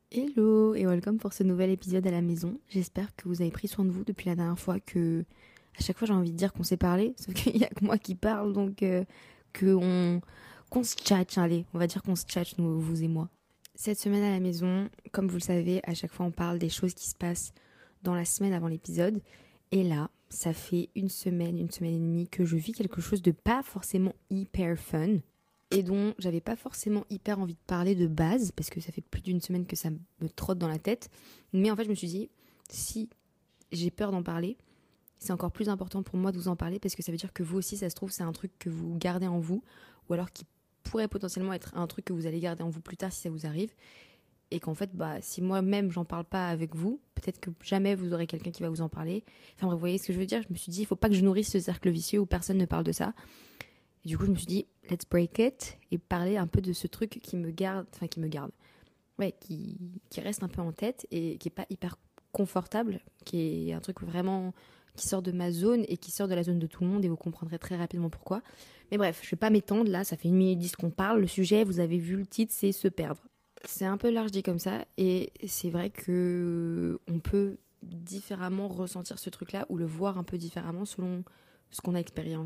Hello et welcome pour ce nouvel épisode à la maison. J'espère que vous avez pris soin de vous depuis la dernière fois à chaque fois j'ai envie de dire qu'on s'est parlé, sauf qu'il y a que moi qui parle donc qu'on se tchatche, allez, on va dire qu'on se tchatche nous, vous et moi. Cette semaine à la maison, comme vous le savez, à chaque fois on parle des choses qui se passent dans la semaine avant l'épisode. Et là, ça fait une semaine et demie que je vis quelque chose de pas forcément hyper fun et dont j'avais pas forcément hyper envie de parler de base, parce que ça fait plus d'une semaine que ça me trotte dans la tête. Mais en fait, je me suis dit, si j'ai peur d'en parler, c'est encore plus important pour moi de vous en parler, parce que ça veut dire que vous aussi, ça se trouve, c'est un truc que vous gardez en vous, ou alors qui pourrait potentiellement être un truc que vous allez garder en vous plus tard si ça vous arrive. Et qu'en fait, si moi-même j'en parle pas avec vous, peut-être que jamais vous aurez quelqu'un qui va vous en parler. Enfin bref, vous voyez ce que je veux dire. Je me suis dit, il faut pas que je nourrisse ce cercle vicieux où personne ne parle de ça. Et du coup, je me suis dit, let's break it et parler un peu de ce truc qui reste un peu en tête et qui est pas hyper confortable, qui est un truc vraiment qui sort de ma zone et qui sort de la zone de tout le monde et vous comprendrez très rapidement pourquoi. Mais bref, je vais pas m'étendre là, ça fait 1 minute 10 qu'on parle. Le sujet, vous avez vu le titre, c'est se perdre. C'est un peu large dit comme ça et c'est vrai que on peut différemment ressentir ce truc-là ou le voir un peu différemment selon ce qu'on a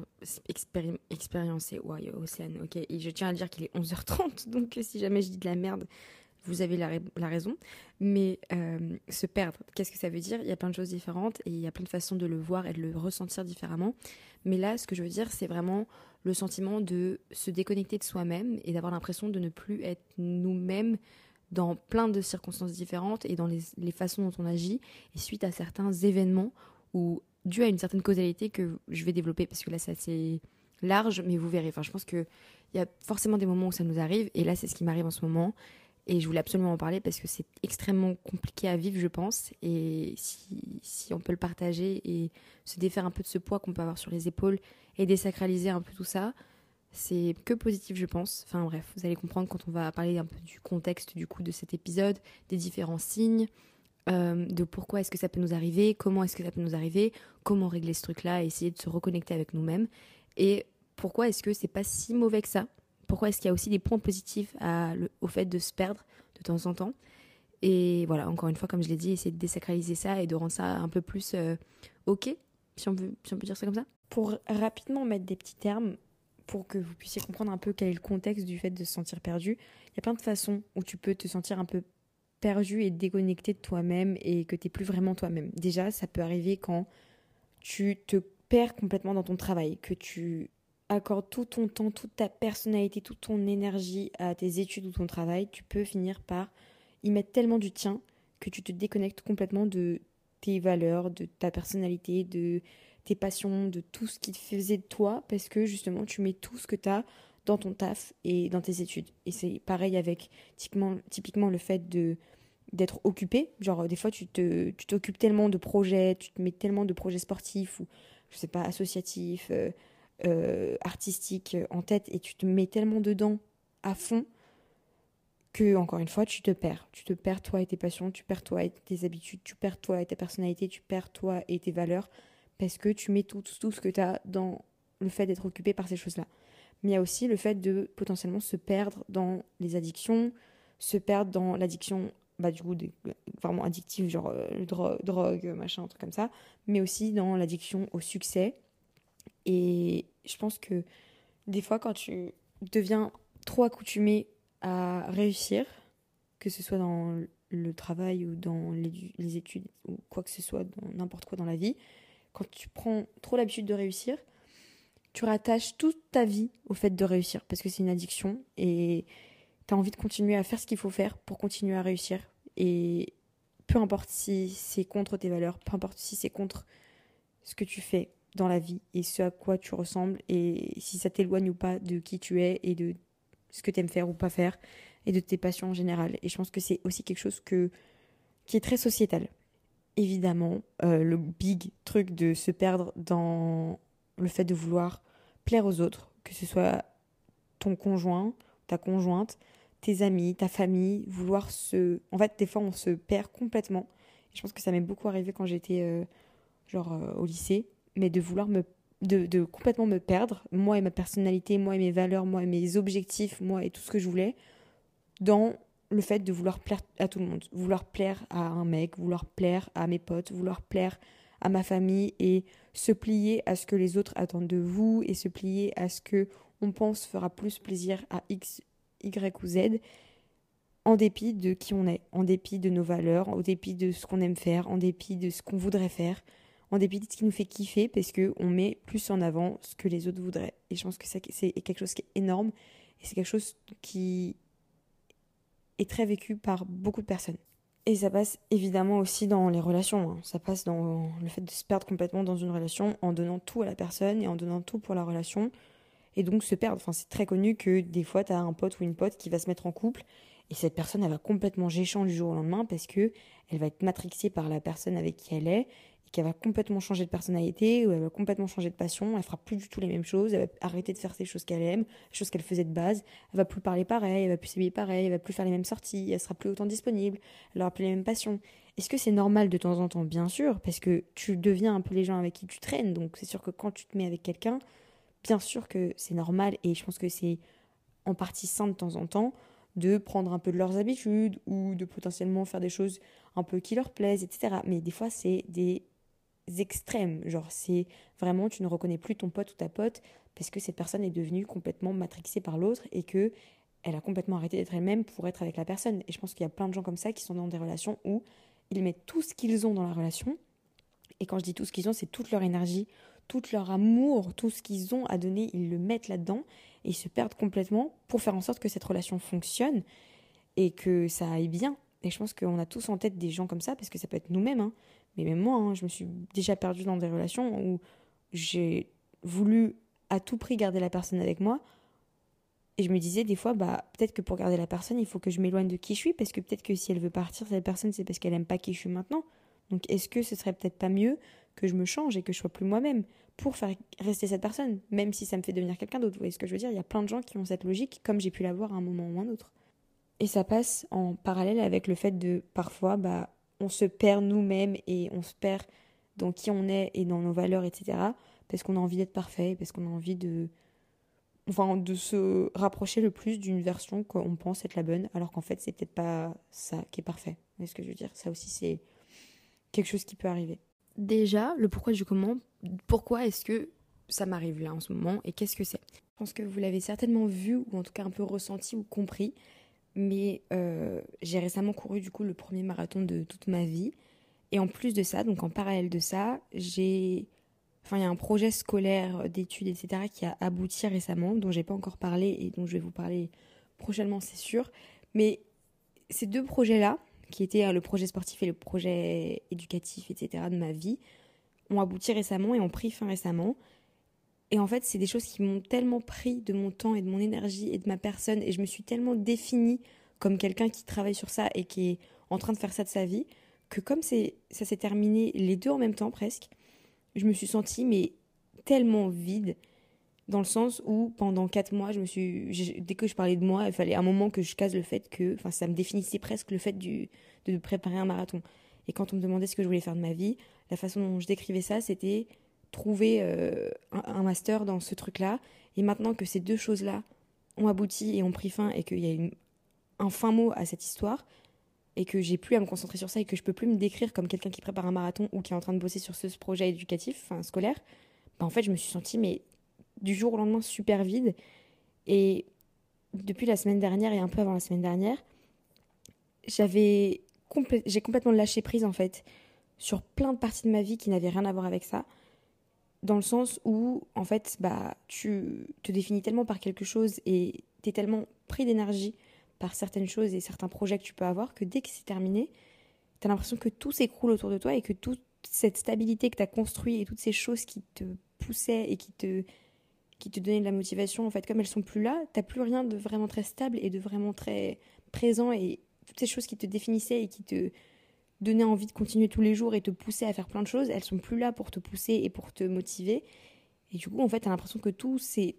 expériencé. Ouais, Océane, ok. Et je tiens à dire qu'il est 11h30, donc si jamais je dis de la merde, vous avez la raison. Mais se perdre, qu'est-ce que ça veut dire? Il y a plein de choses différentes et il y a plein de façons de le voir et de le ressentir différemment. Mais là, ce que je veux dire, c'est vraiment le sentiment de se déconnecter de soi-même et d'avoir l'impression de ne plus être nous-mêmes dans plein de circonstances différentes et dans les façons dont on agit et suite à certains événements ou dû à une certaine causalité que je vais développer parce que là c'est assez large mais vous verrez. Enfin, je pense qu'il y a forcément des moments où ça nous arrive et là c'est ce qui m'arrive en ce moment et je voulais absolument en parler parce que c'est extrêmement compliqué à vivre je pense et si on peut le partager et se défaire un peu de ce poids qu'on peut avoir sur les épaules et désacraliser un peu tout ça, c'est que positif je pense. Enfin bref, vous allez comprendre quand on va parler un peu du contexte du coup de cet épisode, des différents signes, de pourquoi est-ce que ça peut nous arriver, comment est-ce que ça peut nous arriver, comment régler ce truc-là, essayer de se reconnecter avec nous-mêmes et pourquoi est-ce que c'est pas si mauvais que ça, pourquoi est-ce qu'il y a aussi des points positifs au fait de se perdre de temps en temps. Et voilà, encore une fois, comme je l'ai dit, essayer de désacraliser ça et de rendre ça un peu plus ok, si on peut dire ça comme ça. Pour rapidement mettre des petits termes, pour que vous puissiez comprendre un peu quel est le contexte du fait de se sentir perdu, il y a plein de façons où tu peux te sentir un peu perdu et déconnecté de toi-même et que tu n'es plus vraiment toi-même. Déjà, ça peut arriver quand tu te perds complètement dans ton travail, que tu accordes tout ton temps, toute ta personnalité, toute ton énergie à tes études ou ton travail, tu peux finir par y mettre tellement du tien que tu te déconnectes complètement de tes valeurs, de ta personnalité, de tes passions, de tout ce qui te faisait de toi, parce que justement tu mets tout ce que tu as dans ton taf et dans tes études. Et c'est pareil avec typiquement le fait d'être occupé. Genre, des fois, tu t'occupes tellement de projets, tu te mets tellement de projets sportifs ou, je sais pas, associatifs, artistiques en tête et tu te mets tellement dedans à fond que, encore une fois, tu te perds. Tu te perds toi et tes passions, tu perds toi et tes habitudes, tu perds toi et ta personnalité, tu perds toi et tes valeurs parce que tu mets tout ce que tu as dans le fait d'être occupé par ces choses-là. Mais il y a aussi le fait de potentiellement se perdre dans les addictions, se perdre dans l'addiction, du coup, vraiment addictive, genre drogue, machin, un truc comme ça, mais aussi dans l'addiction au succès. Et je pense que des fois, quand tu deviens trop accoutumé à réussir, que ce soit dans le travail ou dans les études ou quoi que ce soit, dans n'importe quoi dans la vie, quand tu prends trop l'habitude de réussir, tu rattaches toute ta vie au fait de réussir parce que c'est une addiction et tu as envie de continuer à faire ce qu'il faut faire pour continuer à réussir. Et peu importe si c'est contre tes valeurs, peu importe si c'est contre ce que tu fais dans la vie et ce à quoi tu ressembles et si ça t'éloigne ou pas de qui tu es et de ce que tu aimes faire ou pas faire et de tes passions en général. Et je pense que c'est aussi quelque chose qui est très sociétal. Évidemment, le big truc de se perdre dans le fait de vouloir plaire aux autres, que ce soit ton conjoint, ta conjointe, tes amis, ta famille, vouloir se... En fait, des fois, on se perd complètement. Et je pense que ça m'est beaucoup arrivé quand j'étais au lycée, mais de vouloir de complètement me perdre, moi et ma personnalité, moi et mes valeurs, moi et mes objectifs, moi et tout ce que je voulais, dans le fait de vouloir plaire à tout le monde, vouloir plaire à un mec, vouloir plaire à mes potes, vouloir plaire à ma famille et se plier à ce que les autres attendent de vous et se plier à ce que on pense fera plus plaisir à X, Y ou Z, en dépit de qui on est, en dépit de nos valeurs, en dépit de ce qu'on aime faire, en dépit de ce qu'on voudrait faire, en dépit de ce qui nous fait kiffer, parce qu'on met plus en avant ce que les autres voudraient. Et je pense que c'est quelque chose qui est énorme, et c'est quelque chose qui est très vécu par beaucoup de personnes. Et ça passe évidemment aussi dans les relations, hein. Ça passe dans le fait de se perdre complètement dans une relation en donnant tout à la personne et en donnant tout pour la relation. Et donc se perdre. Enfin, c'est très connu que des fois, tu as un pote ou une pote qui va se mettre en couple et cette personne, elle va complètement géchant du jour au lendemain parce que elle va être matrixée par la personne avec qui elle est et qu'elle va complètement changer de personnalité ou elle va complètement changer de passion. Elle fera plus du tout les mêmes choses. Elle va arrêter de faire ces choses qu'elle aime, les choses qu'elle faisait de base. Elle va plus parler pareil, elle va plus s'habiller pareil, elle va plus faire les mêmes sorties, elle sera plus autant disponible, elle aura plus les mêmes passions. Est-ce que c'est normal de temps en temps? Bien sûr, parce que tu deviens un peu les gens avec qui tu traînes. Donc c'est sûr que quand tu te mets avec quelqu'un, bien sûr que c'est normal et je pense que c'est en partie sain de temps en temps de prendre un peu de leurs habitudes ou de potentiellement faire des choses un peu qui leur plaisent, etc. Mais des fois, c'est des extrêmes. Genre, c'est vraiment, tu ne reconnais plus ton pote ou ta pote parce que cette personne est devenue complètement matrixée par l'autre et que elle a complètement arrêté d'être elle-même pour être avec la personne. Et je pense qu'il y a plein de gens comme ça qui sont dans des relations où ils mettent tout ce qu'ils ont dans la relation. Et quand je dis tout ce qu'ils ont, c'est toute leur énergie, tout leur amour, tout ce qu'ils ont à donner, ils le mettent là-dedans et ils se perdent complètement pour faire en sorte que cette relation fonctionne et que ça aille bien. Et je pense qu'on a tous en tête des gens comme ça parce que ça peut être nous-mêmes, hein. Mais même moi, hein, je me suis déjà perdue dans des relations où j'ai voulu à tout prix garder la personne avec moi et je me disais des fois, bah peut-être que pour garder la personne, il faut que je m'éloigne de qui je suis parce que peut-être que si elle veut partir, cette personne, c'est parce qu'elle aime pas qui je suis maintenant. Donc est-ce que ce serait peut-être pas mieux que je me change et que je sois plus moi-même pour faire rester cette personne, même si ça me fait devenir quelqu'un d'autre? Vous voyez ce que je veux dire? Il y a plein de gens qui ont cette logique, comme j'ai pu l'avoir à un moment ou un autre. Et ça passe en parallèle avec le fait de parfois, bah, on se perd nous-mêmes et on se perd dans qui on est et dans nos valeurs, etc. Parce qu'on a envie d'être parfait, parce qu'on a envie de se rapprocher le plus d'une version qu'on pense être la bonne, alors qu'en fait, c'est peut-être pas ça qui est parfait. Vous voyez ce que je veux dire? Ça aussi, c'est quelque chose qui peut arriver. Déjà, le pourquoi du comment, pourquoi est-ce que ça m'arrive là en ce moment et qu'est-ce que c'est? Je pense que vous l'avez certainement vu ou en tout cas un peu ressenti ou compris, mais j'ai récemment couru du coup le premier marathon de toute ma vie et en plus de ça, donc en parallèle de ça, il y a un projet scolaire d'études, etc. qui a abouti récemment, dont j'ai pas encore parlé et dont je vais vous parler prochainement, c'est sûr. Mais ces deux projets-là, qui étaient le projet sportif et le projet éducatif, etc. de ma vie, ont abouti récemment et ont pris fin récemment. Et en fait, c'est des choses qui m'ont tellement pris de mon temps et de mon énergie et de ma personne, et je me suis tellement définie comme quelqu'un qui travaille sur ça et qui est en train de faire ça de sa vie, que comme ça s'est terminé les deux en même temps presque, je me suis sentie mais tellement vide, dans le sens où pendant 4 mois, dès que je parlais de moi, il fallait un moment que je case le fait que, enfin, ça me définissait presque le fait de préparer un marathon. Et quand on me demandait ce que je voulais faire de ma vie, la façon dont je décrivais ça, c'était trouver un master dans ce truc-là. Et maintenant que ces deux choses-là ont abouti et ont pris fin et qu'il y a un fin mot à cette histoire, et que j'ai plus à me concentrer sur ça et que je peux plus me décrire comme quelqu'un qui prépare un marathon ou qui est en train de bosser sur ce projet éducatif, enfin scolaire, bah en fait je me suis sentie mais du jour au lendemain super vide. Et depuis la semaine dernière et un peu avant la semaine dernière, j'ai complètement lâché prise en fait sur plein de parties de ma vie qui n'avaient rien à voir avec ça, dans le sens où en fait bah tu te définis tellement par quelque chose et t'es tellement pris d'énergie par certaines choses et certains projets que tu peux avoir que dès que c'est terminé, t'as l'impression que tout s'écroule autour de toi et que toute cette stabilité que t'as construite et toutes ces choses qui te poussaient et qui te donnaient de la motivation, en fait, comme elles sont plus là, t'as plus rien de vraiment très stable et de vraiment très présent, et toutes ces choses qui te définissaient et qui te donnaient envie de continuer tous les jours et te poussaient à faire plein de choses, elles sont plus là pour te pousser et pour te motiver. Et du coup, en fait, t'as l'impression que tout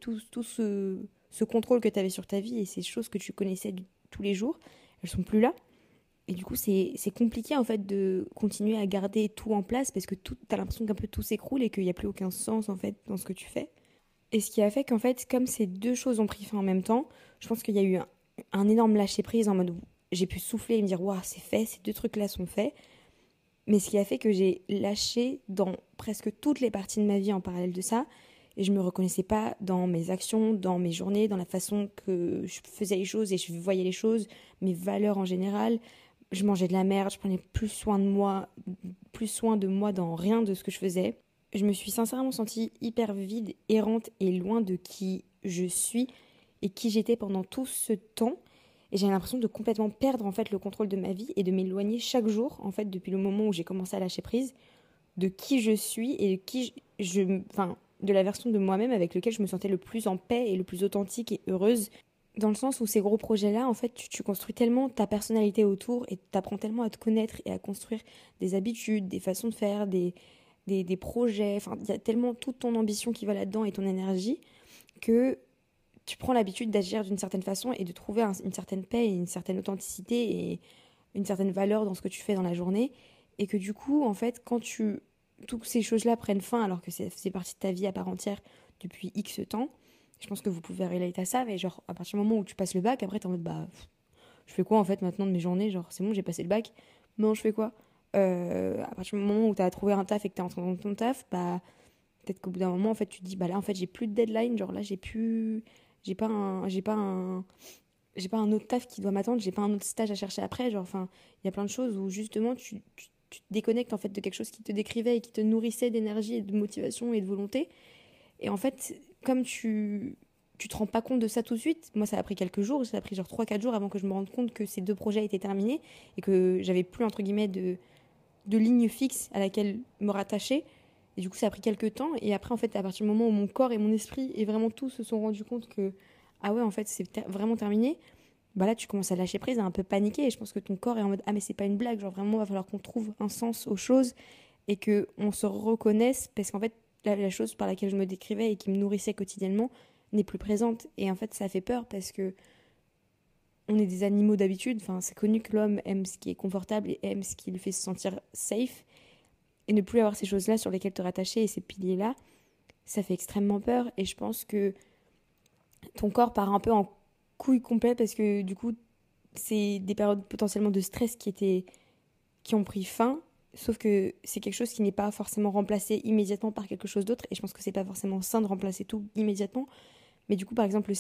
ce contrôle que t'avais sur ta vie et ces choses que tu connaissais tous les jours, elles sont plus là. Et du coup, c'est compliqué en fait de continuer à garder tout en place parce que t'as l'impression qu'un peu tout s'écroule et qu'il n'y a plus aucun sens en fait dans ce que tu fais. Et ce qui a fait qu'en fait, comme ces deux choses ont pris fin en même temps, je pense qu'il y a eu un énorme lâcher prise en mode j'ai pu souffler et me dire waouh, c'est fait, ces 2 trucs-là sont faits. Mais ce qui a fait que j'ai lâché dans presque toutes les parties de ma vie en parallèle de ça. Et je me reconnaissais pas dans mes actions, dans mes journées, dans la façon que je faisais les choses et je voyais les choses, mes valeurs en général. Je mangeais de la merde, je prenais plus soin de moi dans rien de ce que je faisais. Je me suis sincèrement sentie hyper vide, errante et loin de qui je suis et qui j'étais pendant tout ce temps. Et j'ai l'impression de complètement perdre en fait le contrôle de ma vie et de m'éloigner chaque jour en fait depuis le moment où j'ai commencé à lâcher prise de qui je suis et de enfin de la version de moi-même avec laquelle je me sentais le plus en paix et le plus authentique et heureuse. Dans le sens où ces gros projets-là, en fait, tu construis tellement ta personnalité autour et t'apprends tellement à te connaître et à construire des habitudes, des façons de faire, des projets. Enfin, il y a tellement toute ton ambition qui va là-dedans et ton énergie que tu prends l'habitude d'agir d'une certaine façon et de trouver une certaine paix et une certaine authenticité et une certaine valeur dans ce que tu fais dans la journée. Et que du coup, en fait, toutes ces choses-là prennent fin alors que c'est partie de ta vie à part entière depuis X temps, je pense que vous pouvez relate à ça, mais genre, à partir du moment où tu passes le bac, après, t'es en mode, bah, je fais quoi en fait maintenant de mes journées? Genre, c'est bon, j'ai passé le bac. Non, je fais quoi? À partir du moment où t'as trouvé un taf et que t'es rentré dans ton taf, bah, peut-être qu'au bout d'un moment, en fait, tu te dis, bah là, en fait, j'ai plus de deadline. Genre là, j'ai pas un autre taf qui doit m'attendre, j'ai pas un autre stage à chercher après. Genre, enfin, il y a plein de choses où justement, tu te déconnectes en fait de quelque chose qui te décrivait et qui te nourrissait d'énergie et de motivation et de volonté. Et en fait, comme tu te rends pas compte de ça tout de suite, moi ça a pris quelques jours, ça a pris genre 3 4 jours avant que je me rende compte que ces 2 projets étaient terminés et que j'avais plus entre guillemets de ligne fixe à laquelle me rattacher. Et du coup ça a pris quelques temps et après en fait à partir du moment où mon corps et mon esprit et vraiment tout se sont rendus compte que ah ouais en fait c'est vraiment terminé, bah là tu commences à lâcher prise, à un peu paniquer et je pense que ton corps est en mode ah mais c'est pas une blague, genre vraiment va falloir qu'on trouve un sens aux choses et que on se reconnaisse parce qu'en fait la chose par laquelle je me décrivais et qui me nourrissait quotidiennement n'est plus présente et en fait ça fait peur parce que on est des animaux d'habitude, enfin c'est connu que l'homme aime ce qui est confortable et aime ce qui lui fait se sentir safe et ne plus avoir ces choses-là sur lesquelles te rattacher et ces piliers-là, ça fait extrêmement peur et je pense que ton corps part un peu en couille complet parce que du coup c'est des périodes potentiellement de stress qui ont pris fin. Sauf que c'est quelque chose qui n'est pas forcément remplacé immédiatement par quelque chose d'autre. Et je pense que c'est pas forcément sain de remplacer tout immédiatement. Mais du coup, par exemple,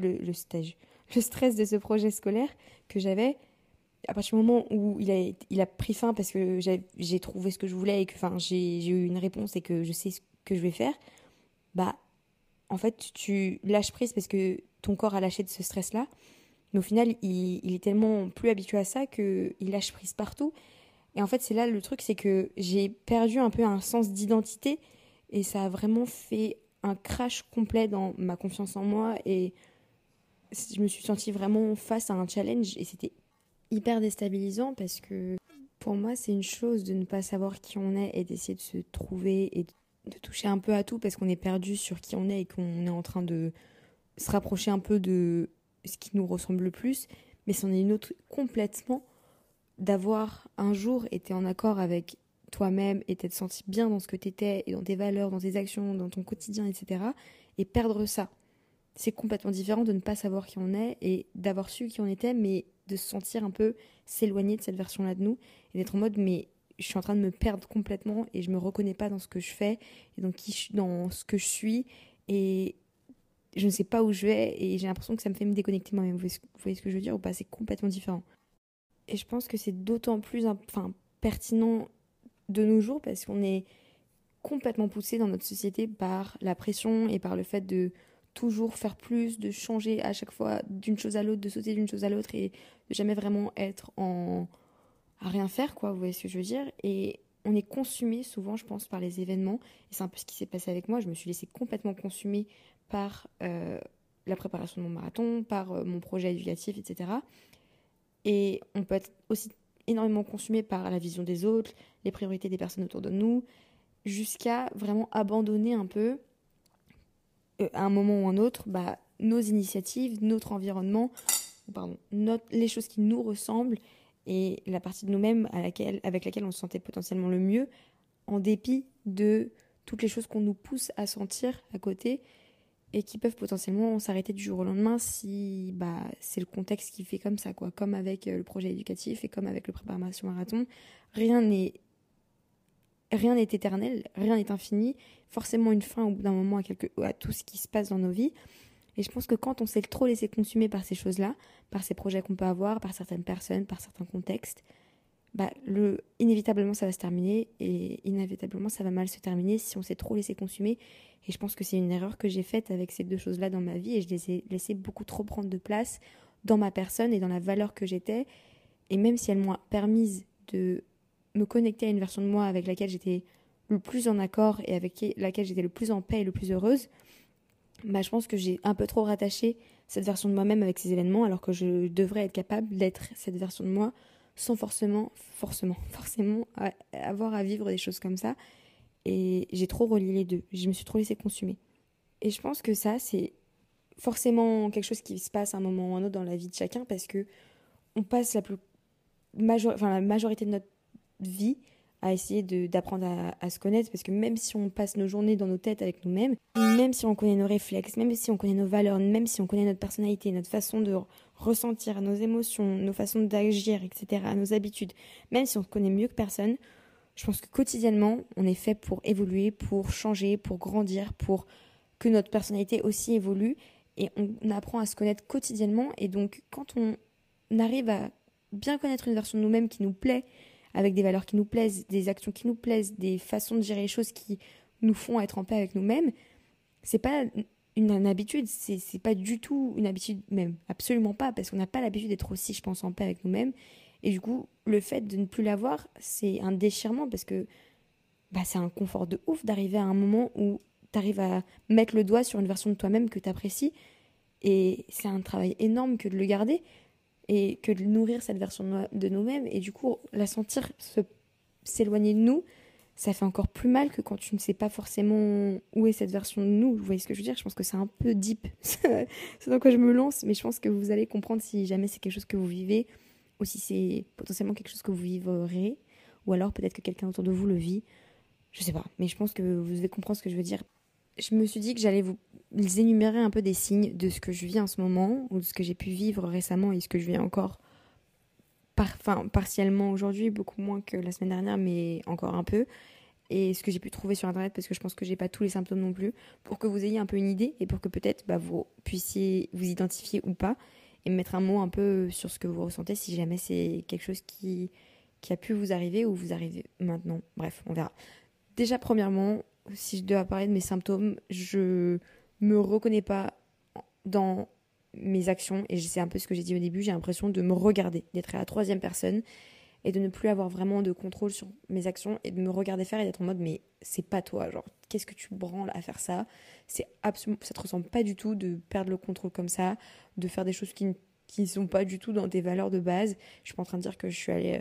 le stress de ce projet scolaire que j'avais, à partir du moment où il a pris fin parce que j'ai trouvé ce que je voulais et que j'ai eu une réponse et que je sais ce que je vais faire, bah, en fait, tu lâches prise parce que ton corps a lâché de ce stress-là. Mais au final, il est tellement plus habitué à ça qu'il lâche prise partout. Et en fait, c'est là le truc, c'est que j'ai perdu un peu un sens d'identité et ça a vraiment fait un crash complet dans ma confiance en moi et je me suis sentie vraiment face à un challenge et c'était hyper déstabilisant parce que pour moi, c'est une chose de ne pas savoir qui on est et d'essayer de se trouver et de toucher un peu à tout parce qu'on est perdu sur qui on est et qu'on est en train de se rapprocher un peu de ce qui nous ressemble le plus. Mais c'en est une autre complètement d'avoir un jour été en accord avec toi-même et t'être senti bien dans ce que t'étais et dans tes valeurs, dans tes actions, dans ton quotidien, etc. et perdre ça. C'est complètement différent de ne pas savoir qui on est et d'avoir su qui on était, mais de se sentir un peu s'éloigner de cette version-là de nous et d'être en mode mais je suis en train de me perdre complètement et je me reconnais pas dans ce que je fais et dans ce que je suis et je ne sais pas où je vais et j'ai l'impression que ça me fait me déconnecter moi-même. Vous voyez ce que je veux dire ou pas? C'est complètement différent. Et je pense que c'est d'autant plus pertinent de nos jours parce qu'on est complètement poussé dans notre société par la pression et par le fait de toujours faire plus, de changer à chaque fois d'une chose à l'autre, de sauter d'une chose à l'autre et de jamais vraiment être à rien faire, quoi, vous voyez ce que je veux dire? Et on est consumé souvent, je pense, par les événements. Et c'est un peu ce qui s'est passé avec moi. Je me suis laissée complètement consumer par la préparation de mon marathon, par mon projet éducatif, etc. Et on peut être aussi énormément consumé par la vision des autres, les priorités des personnes autour de nous, jusqu'à vraiment abandonner un peu, à un moment ou un autre, nos initiatives, notre environnement, les choses qui nous ressemblent et la partie de nous-mêmes avec laquelle on se sentait potentiellement le mieux, en dépit de toutes les choses qu'on nous pousse à sentir à côté et qui peuvent potentiellement s'arrêter du jour au lendemain si c'est le contexte qui fait comme ça, quoi. Comme avec le projet éducatif et comme avec le préparation marathon, rien n'est rien n'est éternel, rien n'est infini, forcément une fin au bout d'un moment à tout ce qui se passe dans nos vies. Et je pense que quand on s'est trop laissé consumer par ces choses-là, par ces projets qu'on peut avoir, par certaines personnes, par certains contextes, inévitablement ça va se terminer et inévitablement ça va mal se terminer si on s'est trop laissé consumer. Et je pense que c'est une erreur que j'ai faite avec ces deux choses-là dans ma vie et je les ai laissées beaucoup trop prendre de place dans ma personne et dans la valeur que j'étais. Et même si elles m'ont permise de me connecter à une version de moi avec laquelle j'étais le plus en accord et avec laquelle j'étais le plus en paix et le plus heureuse, je pense que j'ai un peu trop rattaché cette version de moi-même avec ces événements alors que je devrais être capable d'être cette version de moi sans forcément avoir à vivre des choses comme ça. Et j'ai trop relié les deux. Je me suis trop laissée consumer. Et je pense que ça, c'est forcément quelque chose qui se passe à un moment ou à un autre dans la vie de chacun parce que on passe la majorité de notre vie à essayer d'apprendre à se connaître parce que même si on passe nos journées dans nos têtes avec nous-mêmes, même si on connaît nos réflexes, même si on connaît nos valeurs, même si on connaît notre personnalité, notre façon de ressentir, nos émotions, nos façons d'agir, etc., nos habitudes, même si on se connaît mieux que personne, je pense que quotidiennement, on est fait pour évoluer, pour changer, pour grandir, pour que notre personnalité aussi évolue et on apprend à se connaître quotidiennement et donc quand on arrive à bien connaître une version de nous-mêmes qui nous plaît, avec des valeurs qui nous plaisent, des actions qui nous plaisent, des façons de gérer les choses qui nous font être en paix avec nous-mêmes, c'est pas une habitude, c'est pas du tout une habitude même, absolument pas, parce qu'on n'a pas l'habitude d'être aussi, je pense, en paix avec nous-mêmes. Et du coup, le fait de ne plus l'avoir, c'est un déchirement, parce que c'est un confort de ouf d'arriver à un moment où t'arrives à mettre le doigt sur une version de toi-même que t'apprécies, et c'est un travail énorme que de le garder et que de nourrir cette version de nous-mêmes et du coup la sentir s'éloigner de nous, ça fait encore plus mal que quand tu ne sais pas forcément où est cette version de nous. Vous voyez ce que je veux dire? Je pense que c'est un peu deep c'est dans quoi je me lance, mais je pense que vous allez comprendre si jamais c'est quelque chose que vous vivez ou si c'est potentiellement quelque chose que vous vivrez ou alors peut-être que quelqu'un autour de vous le vit, je sais pas, mais je pense que vous devez comprendre ce que je veux dire. Je me suis dit que j'allais vous énumérer un peu des signes de ce que je vis en ce moment, ou de ce que j'ai pu vivre récemment et ce que je vis encore partiellement aujourd'hui, beaucoup moins que la semaine dernière, mais encore un peu. Et ce que j'ai pu trouver sur internet, parce que je pense que j'ai pas tous les symptômes non plus, pour que vous ayez un peu une idée et pour que peut-être vous puissiez vous identifier ou pas et mettre un mot un peu sur ce que vous ressentez si jamais c'est quelque chose qui a pu vous arriver ou vous arrive maintenant. Bref, on verra. Déjà, premièrement, si je dois parler de mes symptômes, je me reconnais pas dans mes actions et c'est un peu ce que j'ai dit au début, j'ai l'impression de me regarder, d'être à la troisième personne et de ne plus avoir vraiment de contrôle sur mes actions et de me regarder faire et d'être en mode mais c'est pas toi, genre qu'est-ce que tu branles à faire ça, c'est absolument, ça te ressemble pas du tout de perdre le contrôle comme ça, de faire des choses qui ne sont pas du tout dans tes valeurs de base. Je suis pas en train de dire que je suis allée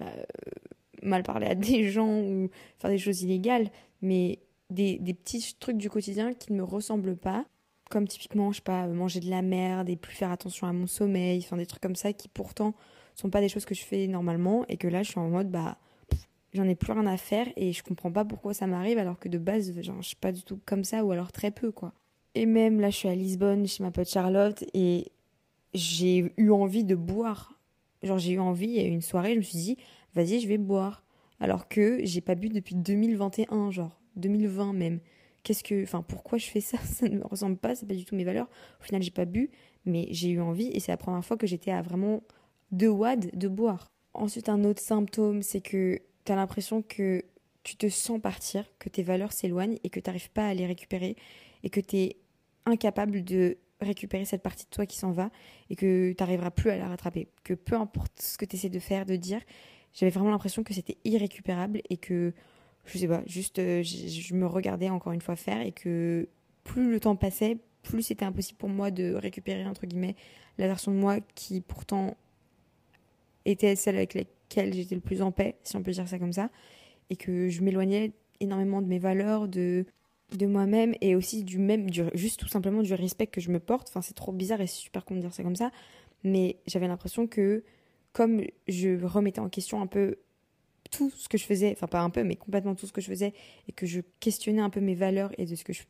mal parler à des gens ou faire des choses illégales, mais des petits trucs du quotidien qui ne me ressemblent pas, comme typiquement, je sais pas, manger de la merde et plus faire attention à mon sommeil, enfin des trucs comme ça qui pourtant sont pas des choses que je fais normalement et que là je suis en mode j'en ai plus rien à faire et je comprends pas pourquoi ça m'arrive alors que de base genre, je suis pas du tout comme ça ou alors très peu quoi. Et même là je suis à Lisbonne chez ma pote Charlotte et j'ai eu envie de boire. Genre j'ai eu envie, il y a eu une soirée, je me suis dit vas-y je vais boire. Alors que j'ai pas bu depuis 2021, genre 2020 même. Pourquoi je fais ça? Ça ne me ressemble pas, c'est pas du tout mes valeurs. Au final j'ai pas bu, mais j'ai eu envie et c'est la première fois que j'étais à vraiment 2 wads de boire. Ensuite un autre symptôme, c'est que t'as l'impression que tu te sens partir, que tes valeurs s'éloignent et que t'arrives pas à les récupérer et que t'es incapable de récupérer cette partie de toi qui s'en va et que tu n'arriveras plus à la rattraper. Que peu importe ce que tu essaies de faire, de dire, j'avais vraiment l'impression que c'était irrécupérable et que, je sais pas, juste je me regardais encore une fois faire et que plus le temps passait, plus c'était impossible pour moi de récupérer, entre guillemets, la version de moi qui pourtant était celle avec laquelle j'étais le plus en paix, si on peut dire ça comme ça, et que je m'éloignais énormément de mes valeurs, de moi-même et aussi juste tout simplement du respect que je me porte. Enfin, c'est trop bizarre et c'est super con de dire ça comme ça, mais j'avais l'impression que comme je remettais en question un peu tout ce que je faisais, enfin pas un peu, mais complètement tout ce que je faisais et que je questionnais un peu mes valeurs et de ce que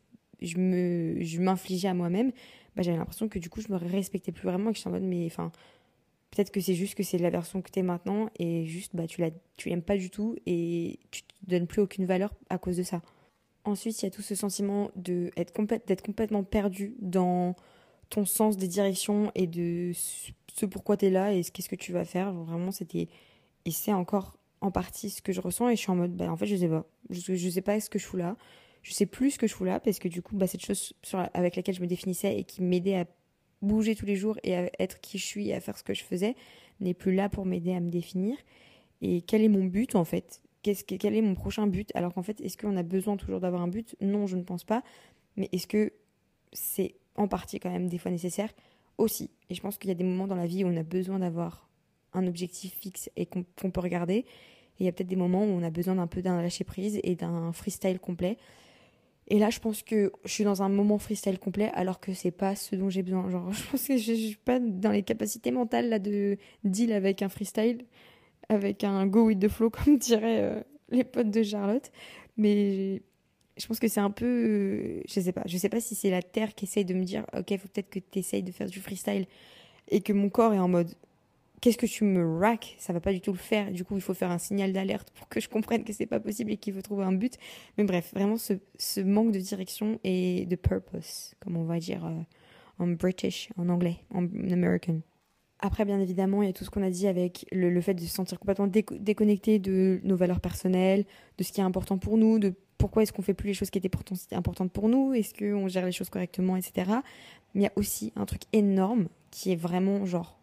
je m'infligeais à moi-même, j'avais l'impression que du coup je me respectais plus vraiment et que j'étais en mode mais enfin peut-être que c'est juste que c'est la version que t'es maintenant et juste tu l'aimes pas du tout et tu te donnes plus aucune valeur à cause de ça. Ensuite, il y a tout ce sentiment d'être complètement perdu dans ton sens des directions et de ce pourquoi tu es là et qu'est-ce que tu vas faire. Genre, vraiment, et c'est encore en partie ce que je ressens et je suis en mode, en fait, je sais pas. Je sais pas ce que je fous là. Je sais plus ce que je fous là parce que du coup, cette chose avec laquelle je me définissais et qui m'aidait à bouger tous les jours et à être qui je suis et à faire ce que je faisais n'est plus là pour m'aider à me définir. Et quel est mon but en fait? Quel est mon prochain but? Alors qu'en fait, est-ce qu'on a besoin toujours d'avoir un but? Non, je ne pense pas. Mais est-ce que c'est en partie quand même des fois nécessaire aussi? Et je pense qu'il y a des moments dans la vie où on a besoin d'avoir un objectif fixe et qu'on peut regarder. Et il y a peut-être des moments où on a besoin d'un peu d'un lâcher-prise et d'un freestyle complet. Et là, je pense que je suis dans un moment freestyle complet alors que c'est pas ce dont j'ai besoin. Genre, je pense que je suis pas dans les capacités mentales là de deal avec un freestyle, avec un go with the flow, comme diraient les potes de Charlotte. Mais je pense que c'est un peu. Je sais pas. Je sais pas si c'est la terre qui essaye de me dire ok, faut peut-être que tu essayes de faire du freestyle et que mon corps est en mode qu'est-ce que tu me rack? Ça va pas du tout le faire. Du coup, il faut faire un signal d'alerte pour que je comprenne que c'est pas possible et qu'il faut trouver un but. Mais bref, vraiment ce manque de direction et de purpose, comme on va dire en British, en anglais, en American. Après, bien évidemment, il y a tout ce qu'on a dit avec le fait de se sentir complètement déconnecté de nos valeurs personnelles, de ce qui est important pour nous, de pourquoi est-ce qu'on fait plus les choses qui étaient pourtant importantes pour nous, est-ce qu'on gère les choses correctement, etc. Mais il y a aussi un truc énorme qui est vraiment genre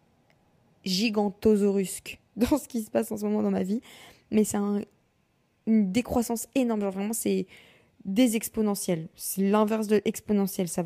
gigantosaurusque dans ce qui se passe en ce moment dans ma vie. Mais c'est une décroissance énorme. Genre vraiment, c'est des exponentielles. C'est l'inverse de exponentielle. Ça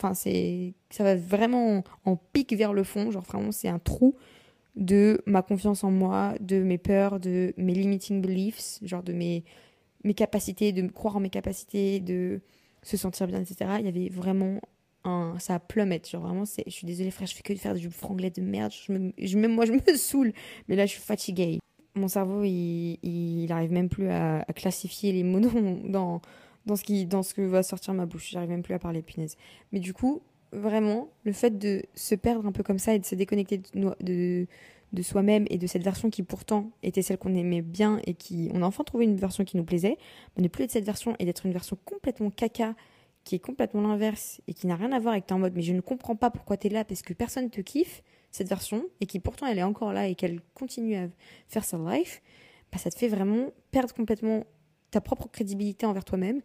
va vraiment en pic vers le fond. Genre vraiment, c'est un trou de ma confiance en moi, de mes peurs, de mes limiting beliefs, genre de mes capacités, de croire en mes capacités, de se sentir bien, etc. Il y avait vraiment ça a plummet. Genre vraiment, je suis désolée frère, je fais que faire du franglais de merde. Même moi, je me saoule. Mais là, je suis fatiguée. Mon cerveau, il arrive même plus à classifier les mots dans ce que va sortir ma bouche. J'arrive même plus à parler, punaise. Mais du coup, vraiment, le fait de se perdre un peu comme ça et de se déconnecter de soi-même et de cette version qui pourtant était celle qu'on aimait bien et on a enfin trouvé une version qui nous plaisait, ne plus être cette version et d'être une version complètement caca qui est complètement l'inverse et qui n'a rien à voir avec t'es en mode mais je ne comprends pas pourquoi t'es là parce que personne te kiffe cette version et qui pourtant elle est encore là et qu'elle continue à faire sa life, ça te fait vraiment perdre complètement ta propre crédibilité envers toi-même.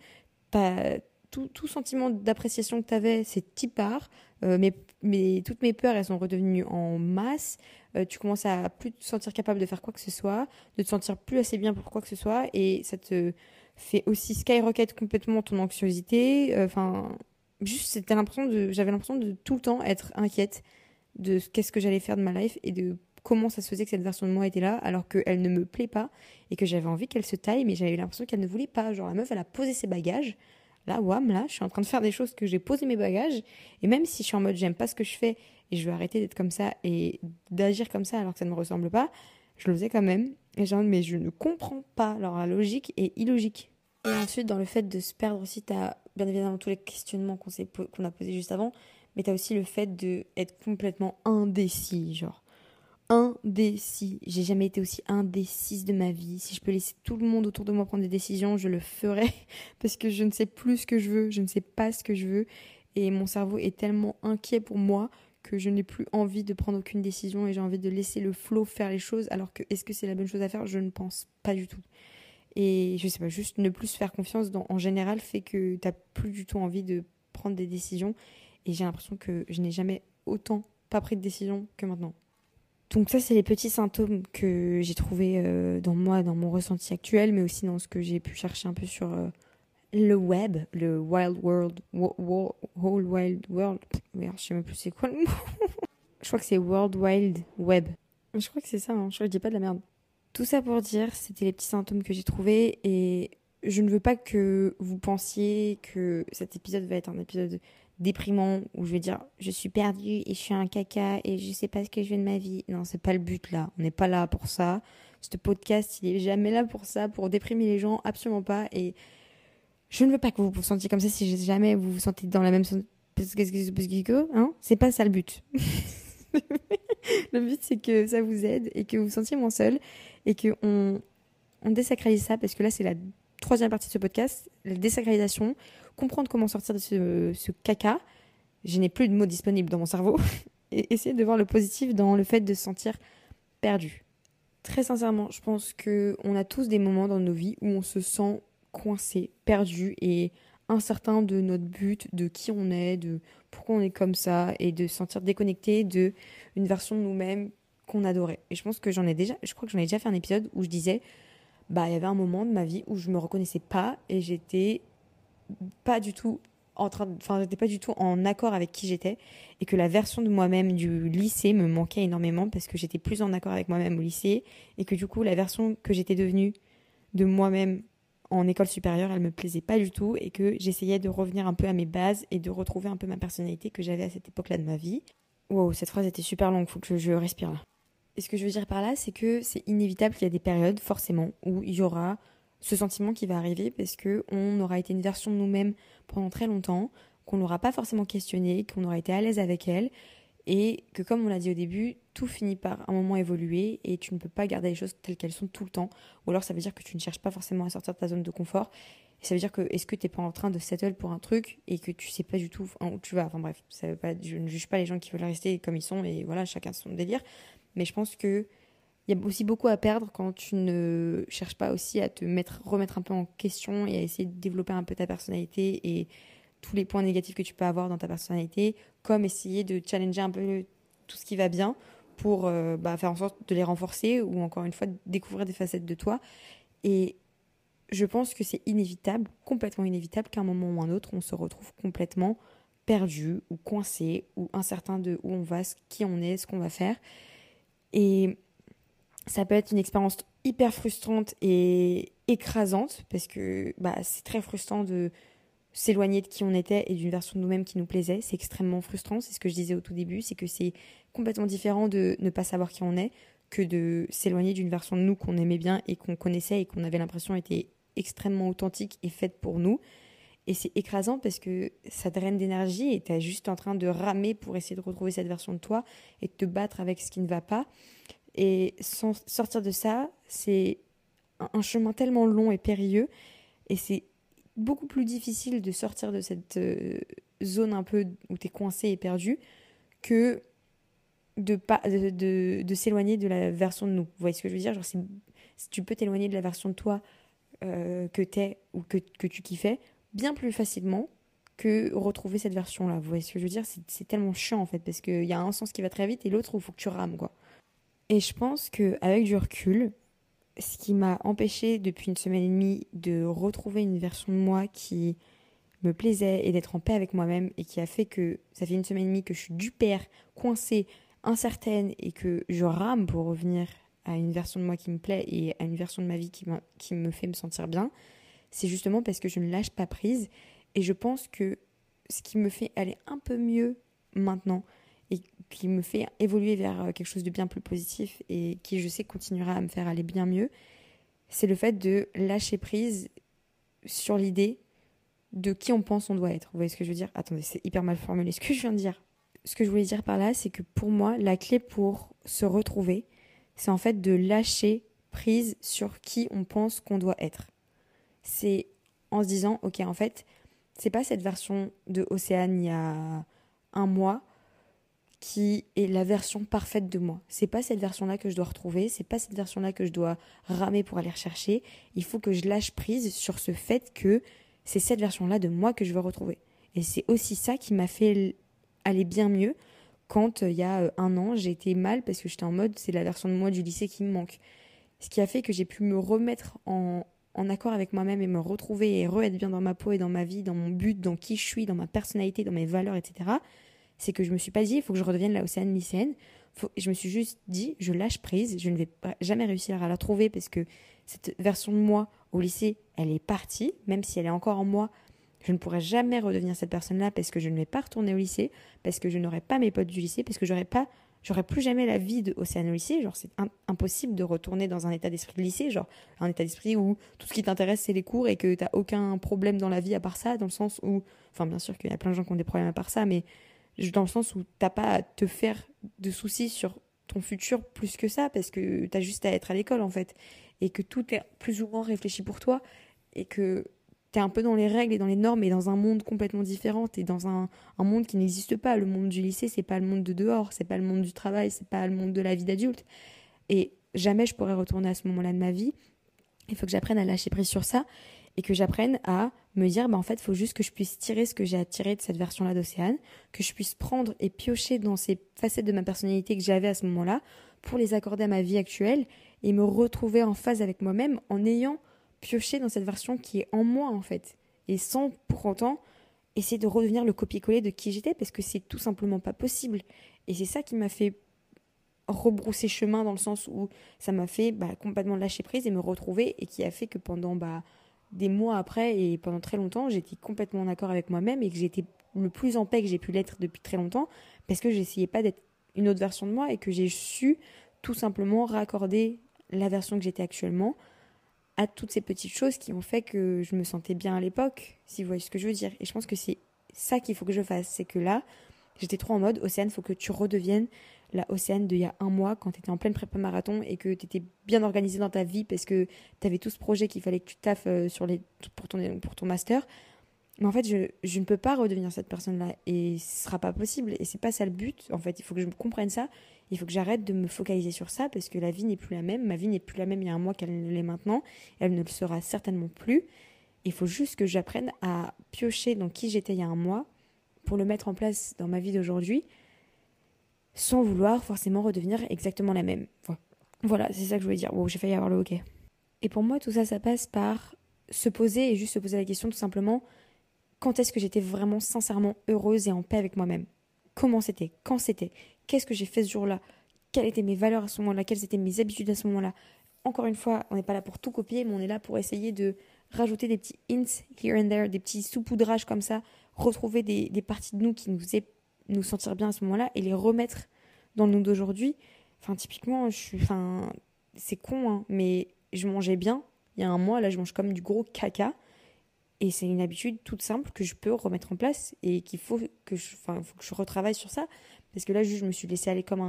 Tout sentiment d'appréciation que tu avais, c'est t'y part. Mais toutes mes peurs, elles sont redevenues en masse. Tu commences à plus te sentir capable de faire quoi que ce soit, de te sentir plus assez bien pour quoi que ce soit, et ça te fait aussi skyrocket complètement ton anxiété. Juste, j'avais l'impression de tout le temps être inquiète de qu'est-ce que j'allais faire de ma life et de comment ça se faisait que cette version de moi était là alors qu'elle ne me plaît pas et que j'avais envie qu'elle se taille, mais j'avais l'impression qu'elle ne voulait pas. Genre la meuf, elle a posé ses bagages. Là, wham, là, je suis en train de faire des choses que j'ai posé mes bagages. Et même si je suis en mode j'aime pas ce que je fais et je veux arrêter d'être comme ça et d'agir comme ça alors que ça ne me ressemble pas, je le faisais quand même. Et genre, mais je ne comprends pas. Alors la logique est illogique. Et ensuite, dans le fait de se perdre aussi, t'as bien évidemment tous les questionnements qu'on a posés juste avant, mais t'as aussi le fait d'être complètement indécis, genre. Indécis. J'ai jamais été aussi indécise de ma vie. Si je peux laisser tout le monde autour de moi prendre des décisions, je le ferai parce que je ne sais plus ce que je veux, je ne sais pas ce que je veux et mon cerveau est tellement inquiet pour moi que je n'ai plus envie de prendre aucune décision et j'ai envie de laisser le flow faire les choses alors que est-ce que c'est la bonne chose à faire? Je ne pense pas du tout. Et je sais pas, juste ne plus se faire confiance en général fait que t'as plus du tout envie de prendre des décisions et j'ai l'impression que je n'ai jamais autant pas pris de décision que maintenant. Donc ça, c'est les petits symptômes que j'ai trouvés dans moi, dans mon ressenti actuel, mais aussi dans ce que j'ai pu chercher un peu sur le web, le wild world, whole wild world. Merde, je sais même plus c'est quoi le mot. Je crois que c'est World Wild Web. Je crois que c'est ça, hein. Je crois que je dis pas de la merde. Tout ça pour dire, c'était les petits symptômes que j'ai trouvés et je ne veux pas que vous pensiez que cet épisode va être un épisode déprimant où je vais dire je suis perdue et je suis un caca et je sais pas ce que je veux de ma vie. Non, c'est pas le but là. On n'est pas là pour ça. Ce podcast, il est jamais là pour ça, pour déprimer les gens, absolument pas. Et Je ne veux pas que vous vous sentiez comme ça si jamais vous vous sentez dans la même... Hein, c'est pas ça le but. Le but, c'est que ça vous aide et que vous vous sentiez moins seul et qu'on désacralise ça, parce que là, c'est la troisième partie de ce podcast, la désacralisation, comprendre comment sortir de ce caca. Je n'ai plus de mots disponibles dans mon cerveau. Et essayer de voir le positif dans le fait de se sentir perdu. Très sincèrement, je pense qu'on a tous des moments dans nos vies où on se sent coincé, perdu et incertain de notre but, de qui on est, de pourquoi on est comme ça, et de se sentir déconnecté de une version de nous-mêmes qu'on adorait. Et je pense que je crois que j'en ai déjà fait un épisode où je disais, bah il y avait un moment de ma vie où je me reconnaissais pas et j'étais pas du tout j'étais pas du tout en accord avec qui j'étais, et que la version de moi-même du lycée me manquait énormément parce que j'étais plus en accord avec moi-même au lycée, et que du coup la version que j'étais devenue de moi-même en école supérieure, elle me plaisait pas du tout, et que j'essayais de revenir un peu à mes bases et de retrouver un peu ma personnalité que j'avais à cette époque-là de ma vie. Wow, cette phrase était super longue, faut que je respire là. Et ce que je veux dire par là, c'est que c'est inévitable qu'il y a des périodes, forcément, où il y aura ce sentiment qui va arriver parce qu'on aura été une version de nous-mêmes pendant très longtemps, qu'on n'aura pas forcément questionné, qu'on aura été à l'aise avec elle, et que, comme on l'a dit au début, tout finit par un moment évoluer et tu ne peux pas garder les choses telles qu'elles sont tout le temps. Ou alors ça veut dire que tu ne cherches pas forcément à sortir de ta zone de confort. Et ça veut dire que est-ce que tu n'es pas en train de settle pour un truc et que tu sais pas du tout où tu vas. Enfin bref, ça veut pas, je ne juge pas les gens qui veulent rester comme ils sont et voilà, chacun son délire. Mais je pense que il y a aussi beaucoup à perdre quand tu ne cherches pas aussi à remettre un peu en question et à essayer de développer un peu ta personnalité et tous les points négatifs que tu peux avoir dans ta personnalité, comme essayer de challenger un peu tout ce qui va bien pour faire en sorte de les renforcer ou encore une fois découvrir des facettes de toi. Et je pense que c'est inévitable, complètement inévitable, qu'à un moment ou un autre, on se retrouve complètement perdu ou coincé ou incertain de où on va, qui on est, ce qu'on va faire. Et ça peut être une expérience hyper frustrante et écrasante parce que c'est très frustrant de s'éloigner de qui on était et d'une version de nous-mêmes qui nous plaisait. C'est extrêmement frustrant, c'est ce que je disais au tout début, c'est que c'est complètement différent de ne pas savoir qui on est que de s'éloigner d'une version de nous qu'on aimait bien et qu'on connaissait et qu'on avait l'impression était extrêmement authentique et faite pour nous. Et c'est écrasant parce que ça draine d'énergie et t'es juste en train de ramer pour essayer de retrouver cette version de toi et de te battre avec ce qui ne va pas. Et sans sortir de ça, c'est un chemin tellement long et périlleux, et c'est beaucoup plus difficile de sortir de cette zone un peu où t'es coincé et perdu que de s'éloigner de la version de nous. Vous voyez ce que je veux dire? Genre, si tu peux t'éloigner de la version de toi que t'es ou que tu kiffais bien plus facilement que retrouver cette version-là. Vous voyez ce que je veux dire? C'est tellement chiant en fait, parce qu'il y a un sens qui va très vite et l'autre où il faut que tu rames, quoi. Et je pense qu'avec du recul, ce qui m'a empêché depuis une semaine et demie de retrouver une version de moi qui me plaisait et d'être en paix avec moi-même, et qui a fait que ça fait une semaine et demie que je suis du père, coincée, incertaine, et que je rame pour revenir à une version de moi qui me plaît et à une version de ma vie qui me fait me sentir bien, c'est justement parce que je ne lâche pas prise. Et je pense que ce qui me fait aller un peu mieux maintenant et qui me fait évoluer vers quelque chose de bien plus positif et qui, je sais, continuera à me faire aller bien mieux, c'est le fait de lâcher prise sur l'idée de qui on pense on doit être. Vous voyez ce que je veux dire? Attendez, c'est hyper mal formulé ce que je viens de dire. Ce que je voulais dire par là, c'est que pour moi, la clé pour se retrouver, c'est en fait de lâcher prise sur qui on pense qu'on doit être. C'est en se disant, ok, en fait, c'est pas cette version de Océane il y a un mois qui est la version parfaite de moi. C'est pas cette version-là que je dois retrouver, c'est pas cette version-là que je dois ramer pour aller rechercher. Il faut que je lâche prise sur ce fait que c'est cette version-là de moi que je veux retrouver. Et c'est aussi ça qui m'a fait aller bien mieux quand il y a un an, j'ai été mal parce que j'étais en mode c'est la version de moi du lycée qui me manque. Ce qui a fait que j'ai pu me remettre en accord avec moi-même et me retrouver et être bien dans ma peau et dans ma vie, dans mon but, dans qui je suis, dans ma personnalité, dans mes valeurs, etc. C'est que je me suis pas dit il faut que je redevienne la Océane lycéenne. Je me suis juste dit je lâche prise, je ne vais jamais réussir à la trouver parce que cette version de moi au lycée, elle est partie, même si elle est encore en moi. Je ne pourrai jamais redevenir cette personne-là parce que je ne vais pas retourner au lycée, parce que je n'aurai pas mes potes du lycée, parce que j'aurai pas j'aurais plus jamais la vie de Océane au lycée. Genre, c'est impossible de retourner dans un état d'esprit de lycée, genre un état d'esprit où tout ce qui t'intéresse, c'est les cours et que t'as aucun problème dans la vie à part ça, dans le sens où, enfin, bien sûr qu'il y a plein de gens qui ont des problèmes à part ça, mais dans le sens où t'as pas à te faire de soucis sur ton futur plus que ça, parce que t'as juste à être à l'école, en fait, et que tout est plus ou moins réfléchi pour toi, et que t'es un peu dans les règles et dans les normes et dans un monde complètement différent et dans un monde qui n'existe pas. Le monde du lycée, c'est pas le monde de dehors, c'est pas le monde du travail, c'est pas le monde de la vie d'adulte. Et jamais je pourrais retourner à ce moment-là de ma vie. Il faut que j'apprenne à lâcher prise sur ça et que j'apprenne à me dire, en fait, il faut juste que je puisse tirer ce que j'ai à tirer de cette version-là d'Océane, que je puisse prendre et piocher dans ces facettes de ma personnalité que j'avais à ce moment-là pour les accorder à ma vie actuelle et me retrouver en phase avec moi-même en ayant pioché dans cette version qui est en moi, en fait. Et sans pour autant essayer de redevenir le copier-coller de qui j'étais, parce que c'est tout simplement pas possible. Et c'est ça qui m'a fait rebrousser chemin, dans le sens où ça m'a fait complètement lâcher prise et me retrouver, et qui a fait que pendant des mois après et pendant très longtemps, j'étais complètement d'accord avec moi-même et que j'étais le plus en paix que j'ai pu l'être depuis très longtemps, parce que j'essayais pas d'être une autre version de moi et que j'ai su tout simplement raccorder la version que j'étais actuellement à toutes ces petites choses qui ont fait que je me sentais bien à l'époque, si vous voyez ce que je veux dire. Et je pense que c'est ça qu'il faut que je fasse. C'est que là, j'étais trop en mode, Océane, il faut que tu redeviennes la Océane d'il y a un mois, quand tu étais en pleine prépa marathon et que tu étais bien organisée dans ta vie parce que tu avais tout ce projet qu'il fallait que tu taffes pour ton master. Mais en fait, je ne peux pas redevenir cette personne-là et ce sera pas possible. Et c'est pas ça le but. En fait, il faut que je comprenne ça. Il faut que j'arrête de me focaliser sur ça, parce que la vie n'est plus la même. Ma vie n'est plus la même il y a un mois qu'elle ne l'est maintenant. Elle ne le sera certainement plus. Il faut juste que j'apprenne à piocher dans qui j'étais il y a un mois pour le mettre en place dans ma vie d'aujourd'hui, sans vouloir forcément redevenir exactement la même. Voilà, c'est ça que je voulais dire. Bon, j'ai failli avoir le OK. Et pour moi, tout ça, ça passe par se poser et juste se poser la question tout simplement, quand est-ce que j'étais vraiment sincèrement heureuse et en paix avec moi-même? Comment c'était? Quand c'était? Qu'est-ce que j'ai fait ce jour-là? Quelles étaient mes valeurs à ce moment-là? Quelles étaient mes habitudes à ce moment-là? Encore une fois, on n'est pas là pour tout copier, mais on est là pour essayer de rajouter des petits hints here and there, des petits saupoudrages comme ça, retrouver des parties de nous qui nous faisaient nous sentir bien à ce moment-là et les remettre dans le nous d'aujourd'hui. Enfin, typiquement, c'est con, hein, mais je mangeais bien il y a un mois, là je mange comme du gros caca. Et c'est une habitude toute simple que je peux remettre en place et qu'il faut que je retravaille sur ça. Parce que là, juste, je me suis laissée aller comme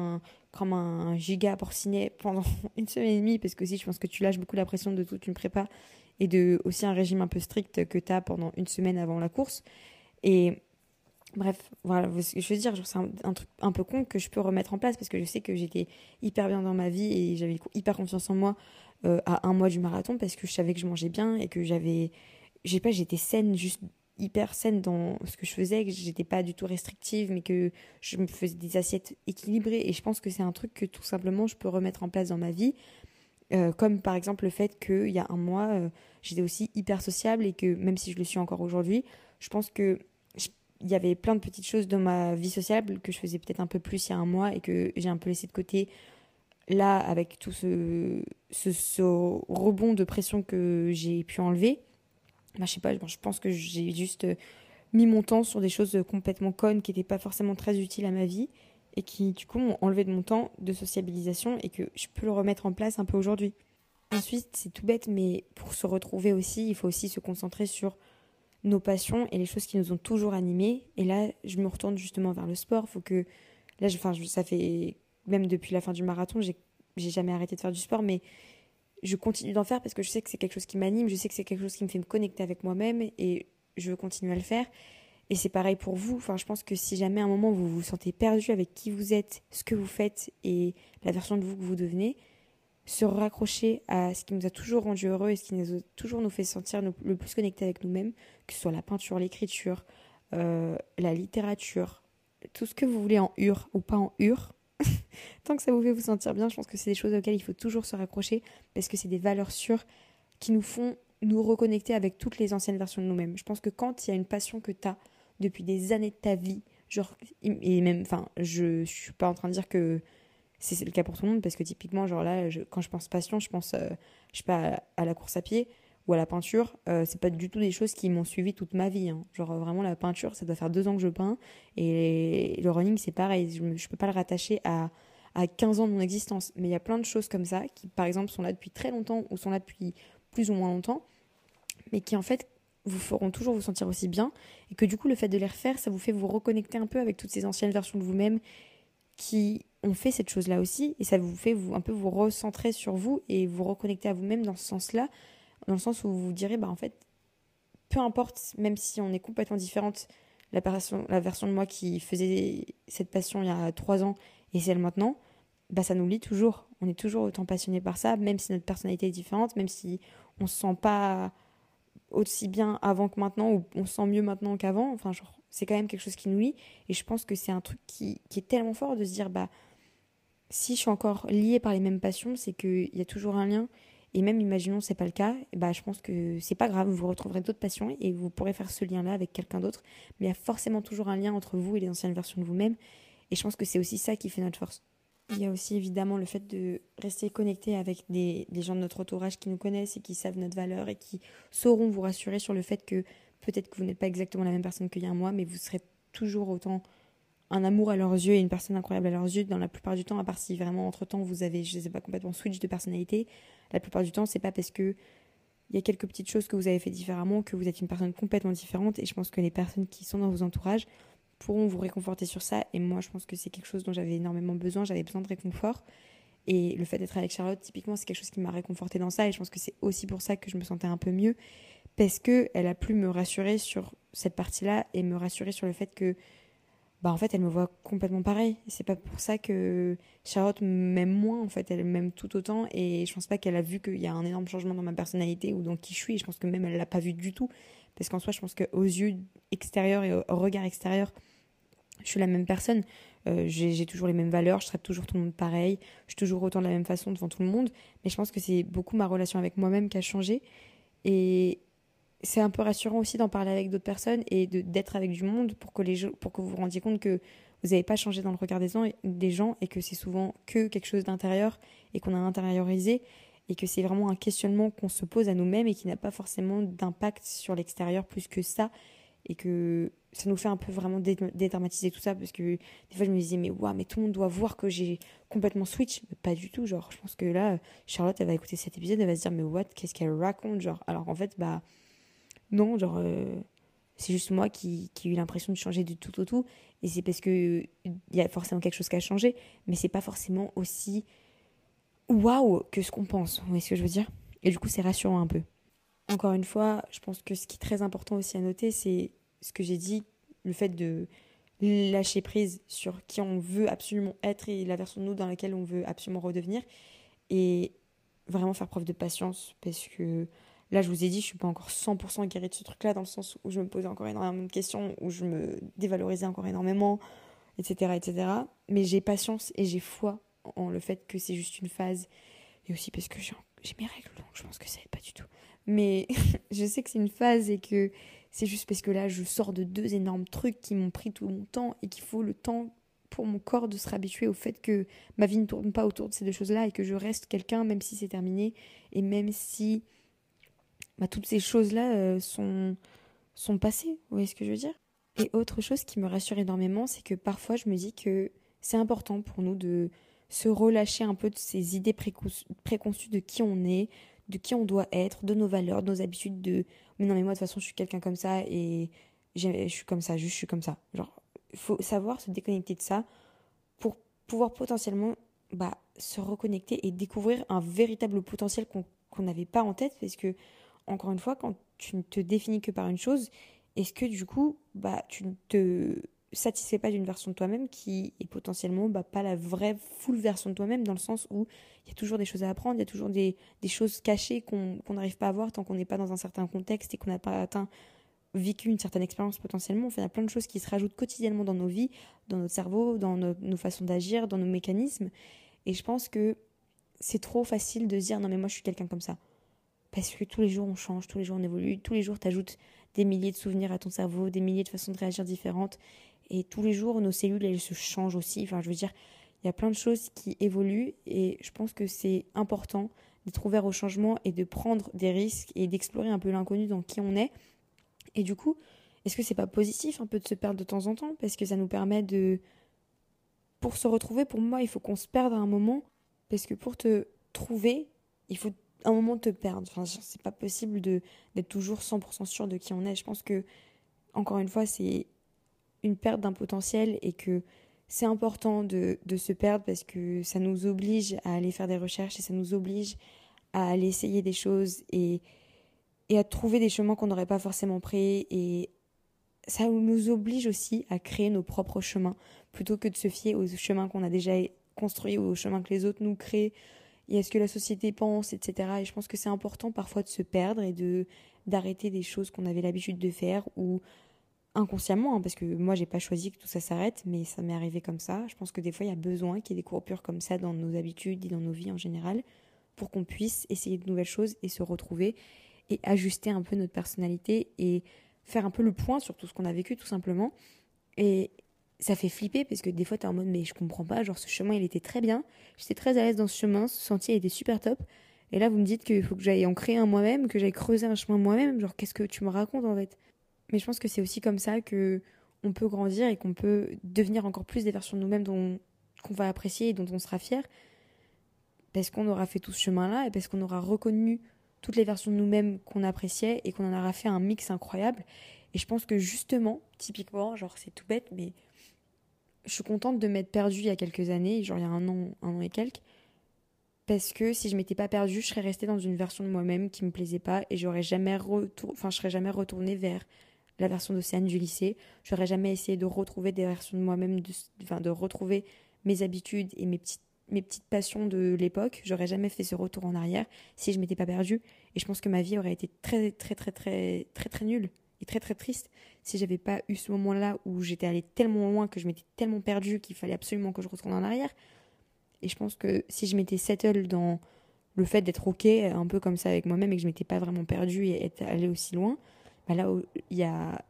un giga porcinet pendant une semaine et demie. Parce que aussi, je pense que tu lâches beaucoup la pression de toute une prépa et de aussi un régime un peu strict que tu as pendant une semaine avant la course. Et bref, voilà ce que je veux dire. C'est un truc un peu con que je peux remettre en place parce que je sais que j'étais hyper bien dans ma vie et j'avais hyper confiance en moi à un mois du marathon, parce que je savais que je mangeais bien et que j'étais saine, juste hyper saine dans ce que je faisais, que j'étais pas du tout restrictive, mais que je me faisais des assiettes équilibrées. Et je pense que c'est un truc que tout simplement je peux remettre en place dans ma vie. Comme par exemple le fait qu'il y a un mois, j'étais aussi hyper sociable et que même si je le suis encore aujourd'hui, je pense que il y avait plein de petites choses dans ma vie sociable que je faisais peut-être un peu plus il y a un mois et que j'ai un peu laissé de côté là avec tout ce rebond de pression que j'ai pu enlever. Je sais pas, je pense que j'ai juste mis mon temps sur des choses complètement connes qui n'étaient pas forcément très utiles à ma vie et qui du coup m'ont enlevé de mon temps de sociabilisation et que je peux le remettre en place un peu aujourd'hui. Ensuite, c'est tout bête, mais pour se retrouver aussi, il faut aussi se concentrer sur nos passions et les choses qui nous ont toujours animés. Et là, je me retourne justement vers le sport. Faut que là, ça fait même depuis la fin du marathon, j'ai jamais arrêté de faire du sport, mais je continue d'en faire parce que je sais que c'est quelque chose qui m'anime, je sais que c'est quelque chose qui me fait me connecter avec moi-même et je veux continuer à le faire. Et c'est pareil pour vous. Enfin, je pense que si jamais à un moment vous vous sentez perdu avec qui vous êtes, ce que vous faites et la version de vous que vous devenez, se raccrocher à ce qui nous a toujours rendu heureux et ce qui toujours nous fait sentir le plus connectés avec nous-mêmes, que ce soit la peinture, l'écriture, la littérature, tout ce que vous voulez en ur ou pas en ur. Tant que ça vous fait vous sentir bien, je pense que c'est des choses auxquelles il faut toujours se raccrocher parce que c'est des valeurs sûres qui nous font nous reconnecter avec toutes les anciennes versions de nous-mêmes. Je pense que quand il y a une passion que tu as depuis des années de ta vie, genre, et même, je suis pas en train de dire que c'est le cas pour tout le monde, parce que typiquement, genre là, quand je pense passion, je pense, je sais pas, à la course à pied, ou à la peinture, c'est pas du tout des choses qui m'ont suivi toute ma vie, hein. Genre vraiment la peinture, ça doit faire 2 ans que je peins, et le running c'est pareil, je peux pas le rattacher à 15 ans de mon existence. Mais il y a plein de choses comme ça qui par exemple sont là depuis très longtemps ou sont là depuis plus ou moins longtemps, mais qui en fait vous feront toujours vous sentir aussi bien, et que du coup le fait de les refaire, ça vous fait vous reconnecter un peu avec toutes ces anciennes versions de vous-même qui ont fait cette chose-là aussi, et ça vous fait un peu vous recentrer sur vous et vous reconnecter à vous-même dans ce sens-là, dans le sens où vous vous direz, en fait, peu importe, même si on est complètement différente, la version de moi qui faisait cette passion il y a 3 ans et celle maintenant, ça nous lie toujours. On est toujours autant passionné par ça, même si notre personnalité est différente, même si on se sent pas aussi bien avant que maintenant, ou on se sent mieux maintenant qu'avant. Enfin, genre, c'est quand même quelque chose qui nous lie. Et je pense que c'est un truc qui est tellement fort de se dire, si je suis encore liée par les mêmes passions, c'est qu'il y a toujours un lien. Et même, imaginons, c'est pas le cas, je pense que c'est pas grave, vous retrouverez d'autres passions et vous pourrez faire ce lien-là avec quelqu'un d'autre. Mais il y a forcément toujours un lien entre vous et les anciennes versions de vous-même. Et je pense que c'est aussi ça qui fait notre force. Il y a aussi évidemment le fait de rester connecté avec des gens de notre entourage qui nous connaissent et qui savent notre valeur et qui sauront vous rassurer sur le fait que peut-être que vous n'êtes pas exactement la même personne qu'il y a un mois, mais vous serez toujours autant un amour à leurs yeux et une personne incroyable à leurs yeux dans la plupart du temps, à part si vraiment entre-temps vous avez, je sais pas, complètement switch de personnalité. La plupart du temps, c'est pas parce que il y a quelques petites choses que vous avez fait différemment que vous êtes une personne complètement différente, et je pense que les personnes qui sont dans vos entourages pourront vous réconforter sur ça, et moi je pense que c'est quelque chose dont j'avais énormément besoin, j'avais besoin de réconfort, et le fait d'être avec Charlotte typiquement c'est quelque chose qui m'a réconforté dans ça, et je pense que c'est aussi pour ça que je me sentais un peu mieux, parce que elle a pu me rassurer sur cette partie-là et me rassurer sur le fait que en fait elle me voit complètement pareil. C'est pas pour ça que Charlotte m'aime moins, en fait elle m'aime tout autant, et je pense pas qu'elle a vu qu'il y a un énorme changement dans ma personnalité ou dans qui je suis, et je pense que même elle l'a pas vu du tout, parce qu'en soi je pense qu'aux yeux extérieurs et au regard extérieur je suis la même personne. J'ai toujours les mêmes valeurs, je traite toujours tout le monde pareil, je suis toujours autant de la même façon devant tout le monde, mais je pense que c'est beaucoup ma relation avec moi-même qui a changé, et c'est un peu rassurant aussi d'en parler avec d'autres personnes et d'être avec du monde pour que vous vous rendiez compte que vous n'avez pas changé dans le regard des gens, et que c'est souvent que quelque chose d'intérieur et qu'on a intériorisé, et que c'est vraiment un questionnement qu'on se pose à nous-mêmes et qui n'a pas forcément d'impact sur l'extérieur plus que ça, et que ça nous fait un peu vraiment dédramatiser tout ça, parce que des fois je me disais mais waouh, mais tout le monde doit voir que j'ai complètement switch, mais pas du tout. Genre je pense que là Charlotte elle va écouter cet épisode, elle va se dire mais what, qu'est-ce qu'elle raconte, genre, alors en fait non, genre c'est juste moi qui ai eu l'impression de changer du tout au tout, et c'est parce que il y a forcément quelque chose qui a changé, mais c'est pas forcément aussi waouh que ce qu'on pense, vous voyez ce que je veux dire, et du coup c'est rassurant un peu. Encore une fois, je pense que ce qui est très important aussi à noter, c'est ce que j'ai dit, le fait de lâcher prise sur qui on veut absolument être et la version de nous dans laquelle on veut absolument redevenir, et vraiment faire preuve de patience, parce que là, je vous ai dit, je suis pas encore 100% guérie de ce truc-là, dans le sens où je me posais encore énormément de questions, où je me dévalorisais encore énormément, etc., etc. Mais j'ai patience et j'ai foi en le fait que c'est juste une phase, et aussi parce que j'ai mes règles, donc je pense que ça aide pas du tout. Mais je sais que c'est une phase, et que c'est juste parce que là, je sors de 2 énormes trucs qui m'ont pris tout mon temps, et qu'il faut le temps pour mon corps de se réhabituer au fait que ma vie ne tourne pas autour de ces 2 choses-là, et que je reste quelqu'un même si c'est terminé, et même si toutes ces choses-là sont passées. Vous voyez ce que je veux dire? Et autre chose qui me rassure énormément, c'est que parfois je me dis que c'est important pour nous de se relâcher un peu de ces idées préconçues de qui on est, de qui on doit être, de nos valeurs, de nos habitudes, de mais non mais moi de toute façon je suis quelqu'un comme ça, et je suis comme ça, juste je suis comme ça. Genre, il faut savoir se déconnecter de ça pour pouvoir potentiellement se reconnecter et découvrir un véritable potentiel qu'on n'avait pas en tête, parce que encore une fois, quand tu ne te définis que par une chose, est-ce que du coup, tu ne te satisfais pas d'une version de toi-même qui est potentiellement pas la vraie full version de toi-même, dans le sens où il y a toujours des choses à apprendre, il y a toujours des choses cachées qu'on n'arrive pas à voir tant qu'on n'est pas dans un certain contexte et qu'on n'a pas vécu une certaine expérience potentiellement. Enfin, il y a plein de choses qui se rajoutent quotidiennement dans nos vies, dans notre cerveau, dans nos façons d'agir, dans nos mécanismes. Et je pense que c'est trop facile de se dire non mais moi je suis quelqu'un comme ça. Parce que tous les jours on change, tous les jours on évolue, tous les jours t'ajoutes des milliers de souvenirs à ton cerveau, des milliers de façons de réagir différentes. Et tous les jours nos cellules elles se changent aussi. Enfin je veux dire, il y a plein de choses qui évoluent, et je pense que c'est important d'être ouvert au changement et de prendre des risques et d'explorer un peu l'inconnu dans qui on est. Et du coup, est-ce que c'est pas positif un peu de se perdre de temps en temps? Parce que ça nous permet de... Pour se retrouver, pour moi, il faut qu'on se perde à un moment. Parce que pour te trouver, il faut à un moment te perdre. Enfin, c'est pas possible d'être toujours 100% sûr de qui on est. Je pense que, encore une fois, c'est une perte d'un potentiel et que c'est important de se perdre parce que ça nous oblige à aller faire des recherches et ça nous oblige à aller essayer des choses et à trouver des chemins qu'on n'aurait pas forcément pris. Et ça nous oblige aussi à créer nos propres chemins plutôt que de se fier aux chemins qu'on a déjà construits ou aux chemins que les autres nous créent et à ce que la société pense, etc. Et je pense que c'est important parfois de se perdre et d'arrêter des choses qu'on avait l'habitude de faire ou inconsciemment, hein, parce que moi j'ai pas choisi que tout ça s'arrête, mais ça m'est arrivé comme ça. Je pense que des fois il y a besoin qu'il y ait des coupures comme ça dans nos habitudes et dans nos vies en général pour qu'on puisse essayer de nouvelles choses et se retrouver et ajuster un peu notre personnalité et faire un peu le point sur tout ce qu'on a vécu tout simplement. Et ça fait flipper parce que des fois t'es en mode mais je comprends pas, genre ce chemin il était très bien, j'étais très à l'aise dans ce chemin, ce sentier était super top. Et là vous me dites qu'il faut que j'aille en créer un moi-même, que j'aille creuser un chemin moi-même, genre qu'est-ce que tu me racontes en fait? Mais je pense que c'est aussi comme ça que on peut grandir et qu'on peut devenir encore plus des versions de nous-mêmes qu'on va apprécier et dont on sera fier parce qu'on aura fait tout ce chemin-là et parce qu'on aura reconnu toutes les versions de nous-mêmes qu'on appréciait et qu'on en aura fait un mix incroyable. Et je pense que justement, typiquement, genre c'est tout bête, mais je suis contente de m'être perdue il y a quelques années, genre il y a un an et quelques, parce que si je m'étais pas perdue, je serais restée dans une version de moi-même qui me plaisait pas et je serais jamais retournée vers la version d'Océane du lycée. J'aurais jamais essayé de retrouver des versions de moi-même, de retrouver mes habitudes et mes petites passions de l'époque. J'aurais jamais fait ce retour en arrière si je m'étais pas perdue. Et je pense que ma vie aurait été très, très, très, très, très, très nulle et très, très triste si j'avais pas eu ce moment-là où j'étais allée tellement loin, que je m'étais tellement perdue qu'il fallait absolument que je retourne en arrière. Et je pense que si je m'étais settle dans le fait d'être ok, un peu comme ça avec moi-même et que je m'étais pas vraiment perdue et être allée aussi loin, bah là, il y a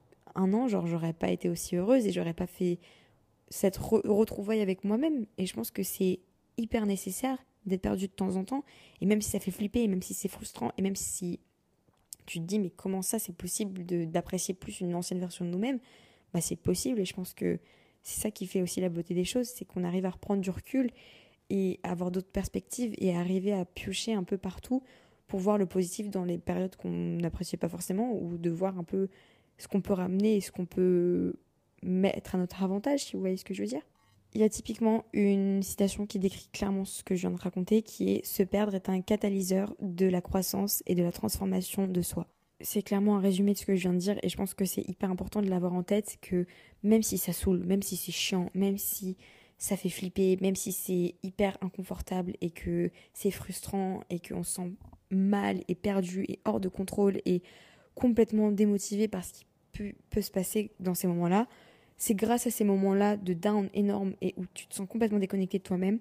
un an, genre, j'aurais pas été aussi heureuse et j'aurais pas fait cette retrouvaille avec moi-même. Et je pense que c'est hyper nécessaire d'être perdu de temps en temps. Et même si ça fait flipper, et même si c'est frustrant, et même si tu te dis, mais comment ça, c'est possible d'apprécier plus une ancienne version de nous-mêmes, bah c'est possible. Et je pense que c'est ça qui fait aussi la beauté des choses, c'est qu'on arrive à reprendre du recul et à avoir d'autres perspectives et à arriver à piocher un peu partout pour voir le positif dans les périodes qu'on n'appréciait pas forcément ou de voir un peu ce qu'on peut ramener et ce qu'on peut mettre à notre avantage, si vous voyez ce que je veux dire. Il y a typiquement une citation qui décrit clairement ce que je viens de raconter, qui est « Se perdre est un catalyseur de la croissance et de la transformation de soi ». C'est clairement un résumé de ce que je viens de dire et je pense que c'est hyper important de l'avoir en tête, que même si ça saoule, même si c'est chiant, même si ça fait flipper, même si c'est hyper inconfortable et que c'est frustrant et qu'on se sent mal et perdu et hors de contrôle et complètement démotivé par ce qui peut se passer dans ces moments-là, c'est grâce à ces moments-là de down énorme et où tu te sens complètement déconnecté de toi-même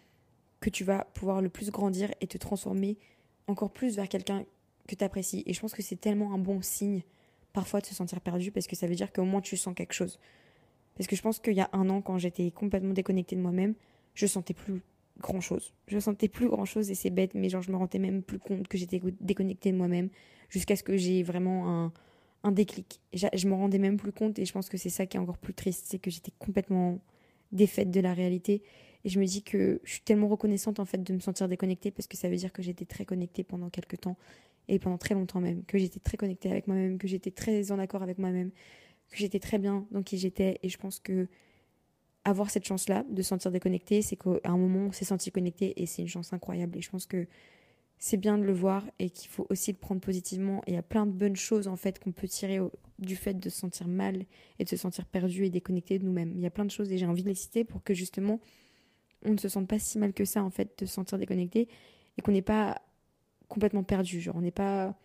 que tu vas pouvoir le plus grandir et te transformer encore plus vers quelqu'un que tu apprécies. Et je pense que c'est tellement un bon signe parfois de se sentir perdu parce que ça veut dire qu'au moins tu sens quelque chose. Parce que je pense qu'il y a un an, quand j'étais complètement déconnectée de moi-même, je sentais plus grand-chose. Je sentais plus grand-chose et c'est bête, mais genre je me rendais même plus compte que j'étais déconnectée de moi-même jusqu'à ce que j'ai vraiment un déclic. Je me rendais même plus compte et je pense que c'est ça qui est encore plus triste, c'est que j'étais complètement défaite de la réalité. Et je me dis que je suis tellement reconnaissante en fait de me sentir déconnectée parce que ça veut dire que j'étais très connectée pendant quelques temps et pendant très longtemps même, que j'étais très connectée avec moi-même, que j'étais très en accord avec moi-même, que j'étais très bien dans qui j'étais. Et je pense que avoir cette chance-là de se sentir déconnectée, c'est qu'à un moment on s'est senti connecté et c'est une chance incroyable. Et je pense que c'est bien de le voir et qu'il faut aussi le prendre positivement. Et il y a plein de bonnes choses en fait qu'on peut tirer du fait de se sentir mal et de se sentir perdu et déconnecté de nous-mêmes. Il y a plein de choses et j'ai envie de les citer pour que justement on ne se sente pas si mal que ça en fait de se sentir déconnecté et qu'on n'est pas complètement perdu. Genre on n'est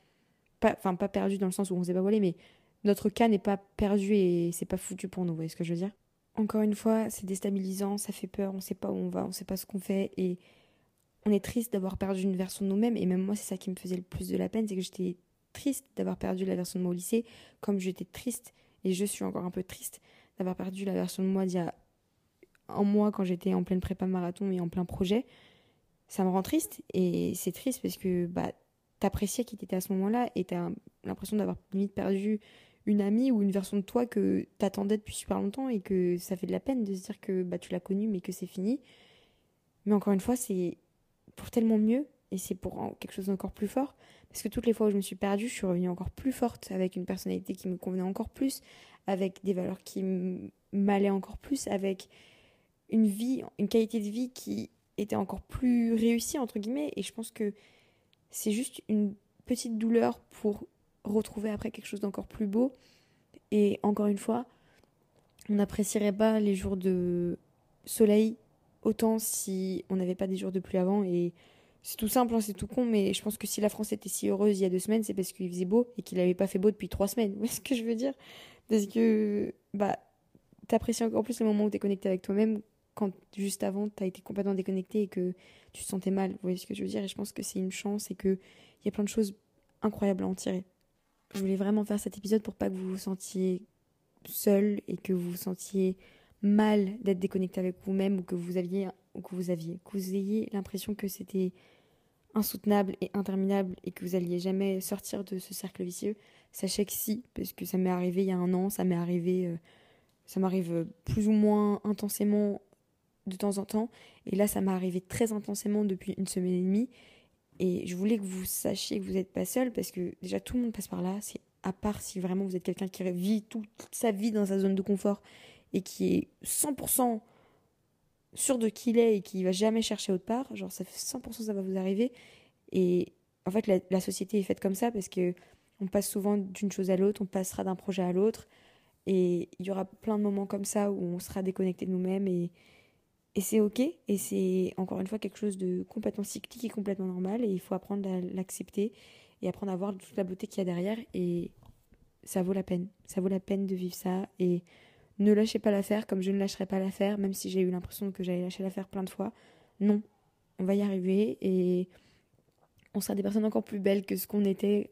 pas perdu dans le sens où on ne sait pas où aller, mais notre cas n'est pas perdu et c'est pas foutu pour nous. Vous voyez ce que je veux dire? Encore une fois, c'est déstabilisant, ça fait peur, on ne sait pas où on va, on ne sait pas ce qu'on fait et on est triste d'avoir perdu une version de nous-mêmes. Et même moi, c'est ça qui me faisait le plus de la peine, c'est que j'étais triste d'avoir perdu la version de moi au lycée, comme j'étais triste, et je suis encore un peu triste, d'avoir perdu la version de moi d'il y a un mois quand j'étais en pleine prépa marathon et en plein projet. ça me rend triste. Et c'est triste parce que t'appréciais qui t'étais à ce moment-là et t'as l'impression d'avoir limite perdu une amie ou une version de toi que t'attendais depuis super longtemps et que ça fait de la peine de se dire que tu l'as connue mais que c'est fini. Mais encore une fois, c'est pour tellement mieux et c'est pour quelque chose d'encore plus fort. Parce que toutes les fois où je me suis perdue, je suis revenue encore plus forte, avec une personnalité qui me convenait encore plus, avec des valeurs qui m'allaient encore plus, avec une vie, une qualité de vie qui était encore plus réussie, entre guillemets. Et je pense que c'est juste une petite douleur pour retrouver après quelque chose d'encore plus beau. Et encore une fois, on n'apprécierait pas les jours de soleil autant si on n'avait pas des jours de pluie avant. Et c'est tout simple, hein, c'est tout con, mais je pense que si la France était si heureuse il y a 2 semaines, c'est parce qu'il faisait beau et qu'il n'avait pas fait beau depuis 3 semaines. Vous voyez ce que je veux dire? Parce que t'apprécies encore plus le moment où t'es connecté avec toi-même quand juste avant t'as été complètement déconnecté et que tu te sentais mal. Vous voyez ce que je veux dire? Et je pense que c'est une chance et qu'il y a plein de choses incroyables à en tirer. Je voulais vraiment faire cet épisode pour pas que vous vous sentiez seul et que vous vous sentiez mal d'être déconnecté avec vous-même ou que vous ayez l'impression que c'était insoutenable et interminable et que vous alliez jamais sortir de ce cercle vicieux. Sachez que si, parce que ça m'est arrivé il y a un an, ça m'arrive plus ou moins intensément de temps en temps, et là ça m'est arrivé très intensément depuis une semaine et demie, et je voulais que vous sachiez que vous n'êtes pas seul, parce que déjà tout le monde passe par là, c'est à part si vraiment vous êtes quelqu'un qui vit toute sa vie dans sa zone de confort et qui est 100% sûr de qui il est et qui va jamais chercher autre part, genre ça fait 100% ça va vous arriver. Et en fait la société est faite comme ça parce que on passe souvent d'une chose à l'autre, on passera d'un projet à l'autre, et il y aura plein de moments comme ça où on sera déconnecté de nous-mêmes, et c'est ok, et c'est encore une fois quelque chose de complètement cyclique et complètement normal, et il faut apprendre à l'accepter et apprendre à voir toute la beauté qu'il y a derrière, et ça vaut la peine. Ça vaut la peine de vivre ça, et ne lâchez pas l'affaire comme je ne lâcherai pas l'affaire, même si j'ai eu l'impression que j'allais lâcher l'affaire plein de fois. Non, on va y arriver, et on sera des personnes encore plus belles que ce qu'on était,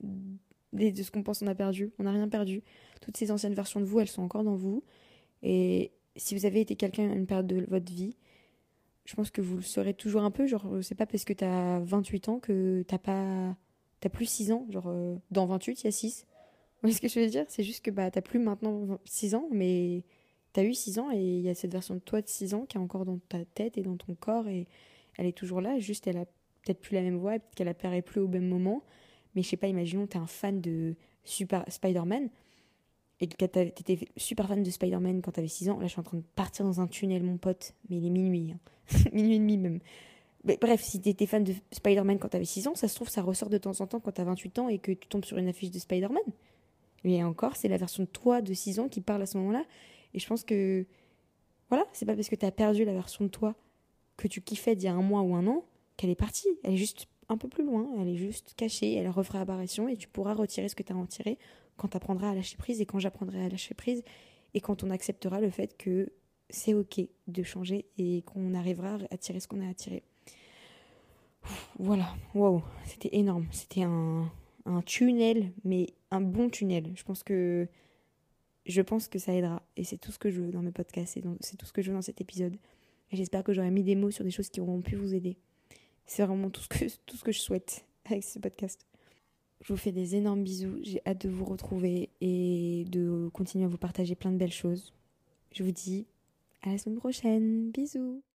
de ce qu'on pense qu'on a perdu. On n'a rien perdu. Toutes ces anciennes versions de vous, elles sont encore dans vous. Et si vous avez été quelqu'un à une période de votre vie, je pense que vous le serez toujours un peu. Genre, c'est pas parce que t'as 28 ans que t'as plus 6 ans. Genre, dans 28, il y a 6. Vous voyez ce que je veux dire? C'est juste que t'as plus maintenant 6 ans, mais t'as eu 6 ans, et il y a cette version de toi de 6 ans qui est encore dans ta tête et dans ton corps, et elle est toujours là. Juste, elle a peut-être plus la même voix, peut-être qu'elle apparaît plus au même moment. Mais je sais pas, imaginons, t'es un fan de Spider-Man et que t'étais super fan de Spider-Man quand t'avais 6 ans. Là, je suis en train de partir dans un tunnel, mon pote, mais il est minuit, hein. Minuit et demi même. Mais bref, si t'étais fan de Spider-Man quand t'avais 6 ans, ça se trouve, ça ressort de temps en temps quand t'as 28 ans et que tu tombes sur une affiche de Spider-Man. Mais encore, c'est la version de toi de 6 ans qui parle à ce moment-là. Et je pense que, voilà, c'est pas parce que t'as perdu la version de toi que tu kiffais d'il y a un mois ou un an qu'elle est partie. Elle est juste un peu plus loin, elle est juste cachée, elle refera apparition, et tu pourras retirer ce que tu as retiré quand tu apprendras à lâcher prise et quand j'apprendrai à lâcher prise et quand on acceptera le fait que c'est ok de changer et qu'on arrivera à tirer ce qu'on a à tirer. Voilà, wow, c'était énorme. C'était un tunnel, mais un bon tunnel. Je pense que ça aidera, et c'est tout ce que je veux dans mes podcasts, et c'est tout ce que je veux dans cet épisode. Et j'espère que j'aurai mis des mots sur des choses qui auront pu vous aider. C'est vraiment tout ce que je souhaite avec ce podcast. Je vous fais des énormes bisous. J'ai hâte de vous retrouver et de continuer à vous partager plein de belles choses. Je vous dis à la semaine prochaine. Bisous.